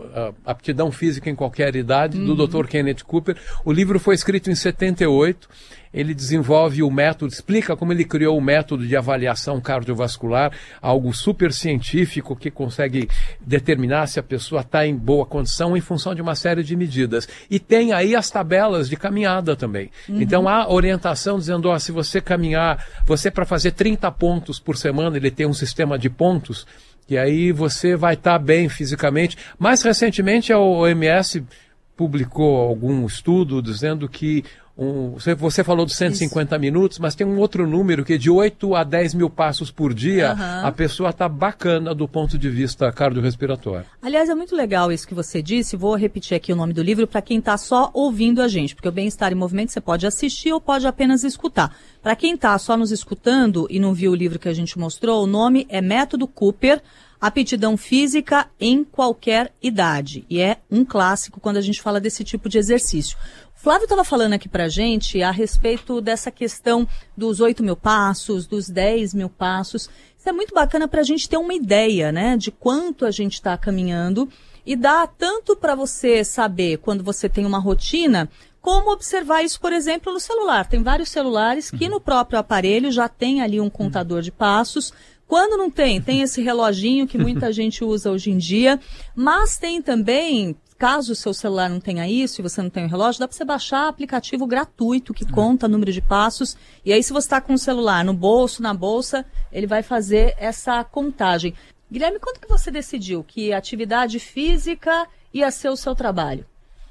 a Aptidão Física em Qualquer Idade, uhum. do doutor Kenneth Cooper. O livro foi escrito em setenta e oito. Ele desenvolve o método, explica como ele criou o método de avaliação cardiovascular, algo super científico que consegue determinar se a pessoa está em boa condição em função de uma série de medidas. E tem aí as tabelas de caminhada também. Uhum. Então há orientação dizendo, ó, se você caminhar, você para fazer trinta pontos por semana, ele tem um sistema de pontos, e aí você vai estar tá bem fisicamente. Mais recentemente a O M S publicou algum estudo dizendo que Um, você, você falou dos cento e cinquenta Isso. minutos, mas tem um outro número que é de oito a dez mil passos por dia, uhum. a pessoa está bacana do ponto de vista cardiorrespiratório. Aliás, é muito legal isso que você disse, vou repetir aqui o nome do livro para quem está só ouvindo a gente, porque o Bem-Estar em Movimento você pode assistir ou pode apenas escutar. Para quem está só nos escutando e não viu o livro que a gente mostrou, o nome é Método Cooper, aptidão física em qualquer idade. E é um clássico quando a gente fala desse tipo de exercício. O Flávio estava falando aqui pra gente a respeito dessa questão dos oito mil passos, dos dez mil passos. Isso é muito bacana para a gente ter uma ideia, né, de quanto a gente está caminhando e dá tanto para você saber quando você tem uma rotina, como observar isso, por exemplo, no celular. Tem vários celulares que no próprio aparelho já tem ali um contador de passos. Quando não tem, tem esse reloginho que muita gente usa hoje em dia, mas tem também, caso o seu celular não tenha isso e você não tem o relógio, dá para você baixar aplicativo gratuito que conta número de passos, e aí se você está com o celular no bolso, na bolsa, ele vai fazer essa contagem. Guilherme, quando que você decidiu que atividade física ia ser o seu trabalho?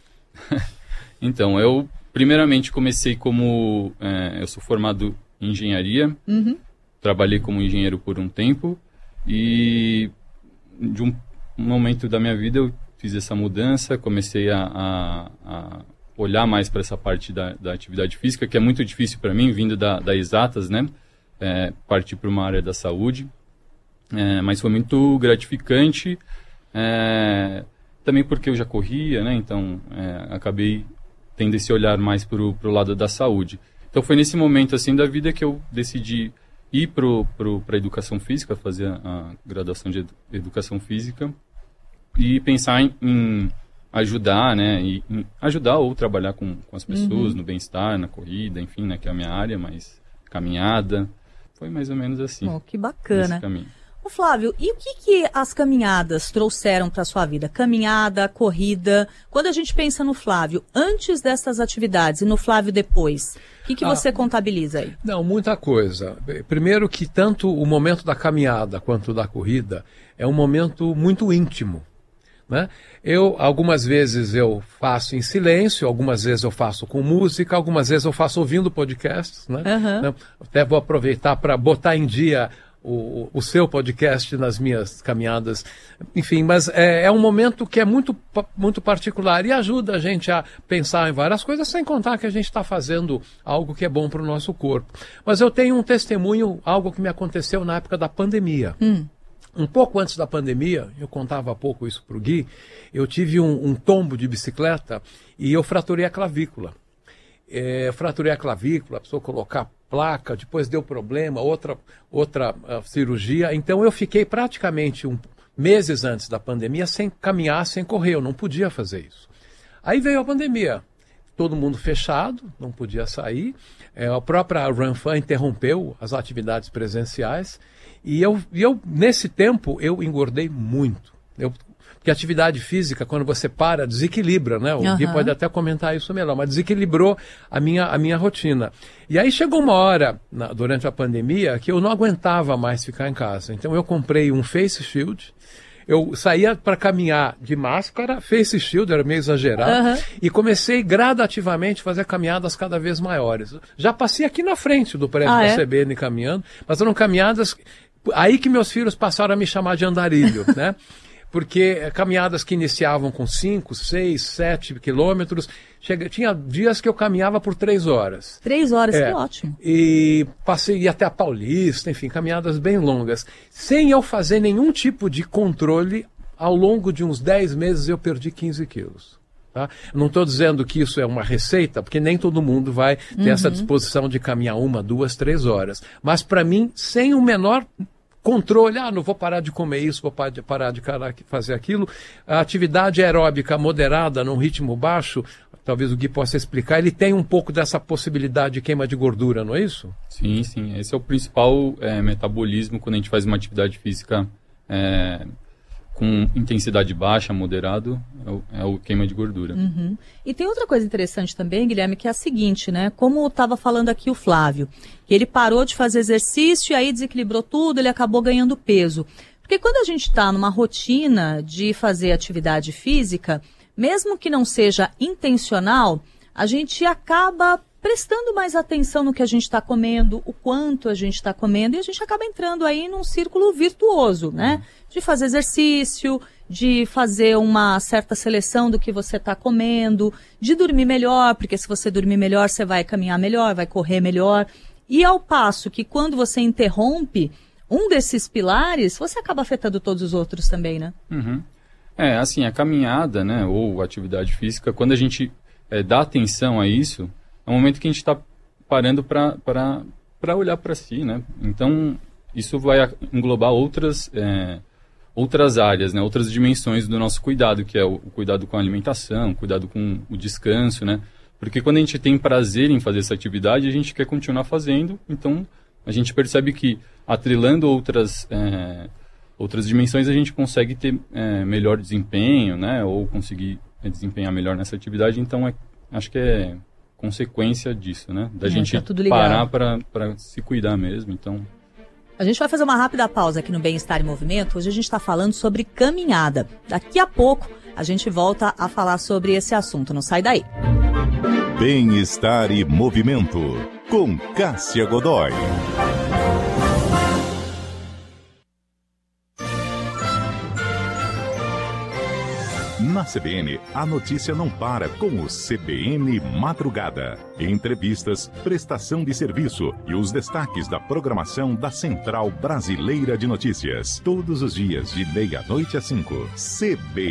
Então, eu primeiramente comecei como, é, eu sou formado em engenharia, uhum. Trabalhei como engenheiro por um tempo e de um momento da minha vida eu fiz essa mudança, comecei a, a, a olhar mais para essa parte da, da atividade física, que é muito difícil para mim, vindo da, da exatas, né? É, partir para uma área da saúde, é, mas foi muito gratificante, é, também porque eu já corria, né? Então é, acabei tendo esse olhar mais para o lado da saúde. Então foi nesse momento assim da vida que eu decidi ir para a educação física, fazer a, a graduação de edu, educação física e pensar em, em ajudar, né, e, em ajudar ou trabalhar com, com as pessoas, uhum. no bem-estar, na corrida, enfim, né, que é a minha área, mas caminhada, foi mais ou menos assim. Oh, que bacana. Ô Flávio, e o que, que as caminhadas trouxeram para a sua vida? Caminhada, corrida, quando a gente pensa no Flávio, antes dessas atividades e no Flávio depois, o que, que ah, você contabiliza aí? Não, muita coisa. Primeiro que tanto o momento da caminhada quanto da corrida é um momento muito íntimo. Né? Eu, algumas vezes eu faço em silêncio, algumas vezes eu faço com música, algumas vezes eu faço ouvindo podcasts. Né? Uhum. Até vou aproveitar para botar em dia o, o seu podcast nas minhas caminhadas. Enfim, mas é, é um momento que é muito, muito particular e ajuda a gente a pensar em várias coisas, sem contar que a gente está fazendo algo que é bom para o nosso corpo. Mas eu tenho um testemunho, algo que me aconteceu na época da pandemia. Hum. Um pouco antes da pandemia, eu contava há pouco isso para o Gui, eu tive um, um tombo de bicicleta e eu fraturei a clavícula. É, fraturei a clavícula, precisou colocar placa, depois deu problema, outra, outra uh, cirurgia. Então eu fiquei praticamente um, meses antes da pandemia sem caminhar, sem correr, eu não podia fazer isso. Aí veio a pandemia, todo mundo fechado, não podia sair, é, a própria RunFan interrompeu as atividades presenciais. E eu, eu, nesse tempo, eu engordei muito. Eu, porque a atividade física, quando você para, desequilibra, né? O uhum. Gui pode até comentar isso melhor, mas desequilibrou a minha, a minha rotina. E aí chegou uma hora, na, durante a pandemia, que eu não aguentava mais ficar em casa. Então eu comprei um face shield. Eu saía para caminhar de máscara, face shield, era meio exagerado, uhum. e comecei gradativamente a fazer caminhadas cada vez maiores. Já passei aqui na frente do prédio ah, da é? C B N caminhando, mas eram caminhadas... Aí que meus filhos passaram a me chamar de andarilho, né? Porque caminhadas que iniciavam com cinco, seis, sete quilômetros, chega... tinha dias que eu caminhava por três horas. Três horas, é, que ótimo. E passei ia até a Paulista, enfim, caminhadas bem longas. Sem eu fazer nenhum tipo de controle, ao longo de uns dez meses eu perdi quinze quilos. Tá? Não estou dizendo que isso é uma receita, porque nem todo mundo vai ter uhum. essa disposição de caminhar uma, duas, três horas. Mas para mim, sem o menor controle, ah, não vou parar de comer isso, vou parar de fazer aquilo. A atividade aeróbica moderada, num ritmo baixo, talvez o Gui possa explicar, ele tem um pouco dessa possibilidade de queima de gordura, não é isso? Sim, sim. Esse é o principal é, metabolismo quando a gente faz uma atividade física é, com intensidade baixa, moderado, é o, é o queima de gordura. Uhum. E tem outra coisa interessante também, Guilherme, que é a seguinte, né? Como estava falando aqui o Flávio, que ele parou de fazer exercício e aí desequilibrou tudo, ele acabou ganhando peso. Porque quando a gente está numa rotina de fazer atividade física, mesmo que não seja intencional, a gente acaba prestando mais atenção no que a gente está comendo, o quanto a gente está comendo, e a gente acaba entrando aí num círculo virtuoso, né? De fazer exercício, de fazer uma certa seleção do que você está comendo, de dormir melhor, porque se você dormir melhor, você vai caminhar melhor, vai correr melhor. E ao passo que quando você interrompe um desses pilares, você acaba afetando todos os outros também, né? Uhum. É, assim, a caminhada, né, ou atividade física, quando a gente é, dá atenção a isso, é um momento que a gente está parando para olhar para si, né? Então, isso vai englobar outras, é, outras áreas, né, outras dimensões do nosso cuidado, que é o, o cuidado com a alimentação, o cuidado com o descanso, né? Porque quando a gente tem prazer em fazer essa atividade, a gente quer continuar fazendo, então a gente percebe que atrelando outras... É, outras dimensões a gente consegue ter é, melhor desempenho, né? Ou conseguir desempenhar melhor nessa atividade. Então, é, acho que é consequência disso, né? Da é, gente tá parar para se cuidar mesmo. Então, a gente vai fazer uma rápida pausa aqui no Bem-Estar em Movimento. Hoje a gente está falando sobre caminhada. Daqui a pouco a gente volta a falar sobre esse assunto. Não sai daí. Bem-Estar e Movimento, com Cássia Godoy. Na C B N, a notícia não para com o C B N Madrugada. Entrevistas, prestação de serviço e os destaques da programação da Central Brasileira de Notícias. Todos os dias, de meia-noite às cinco. C B N.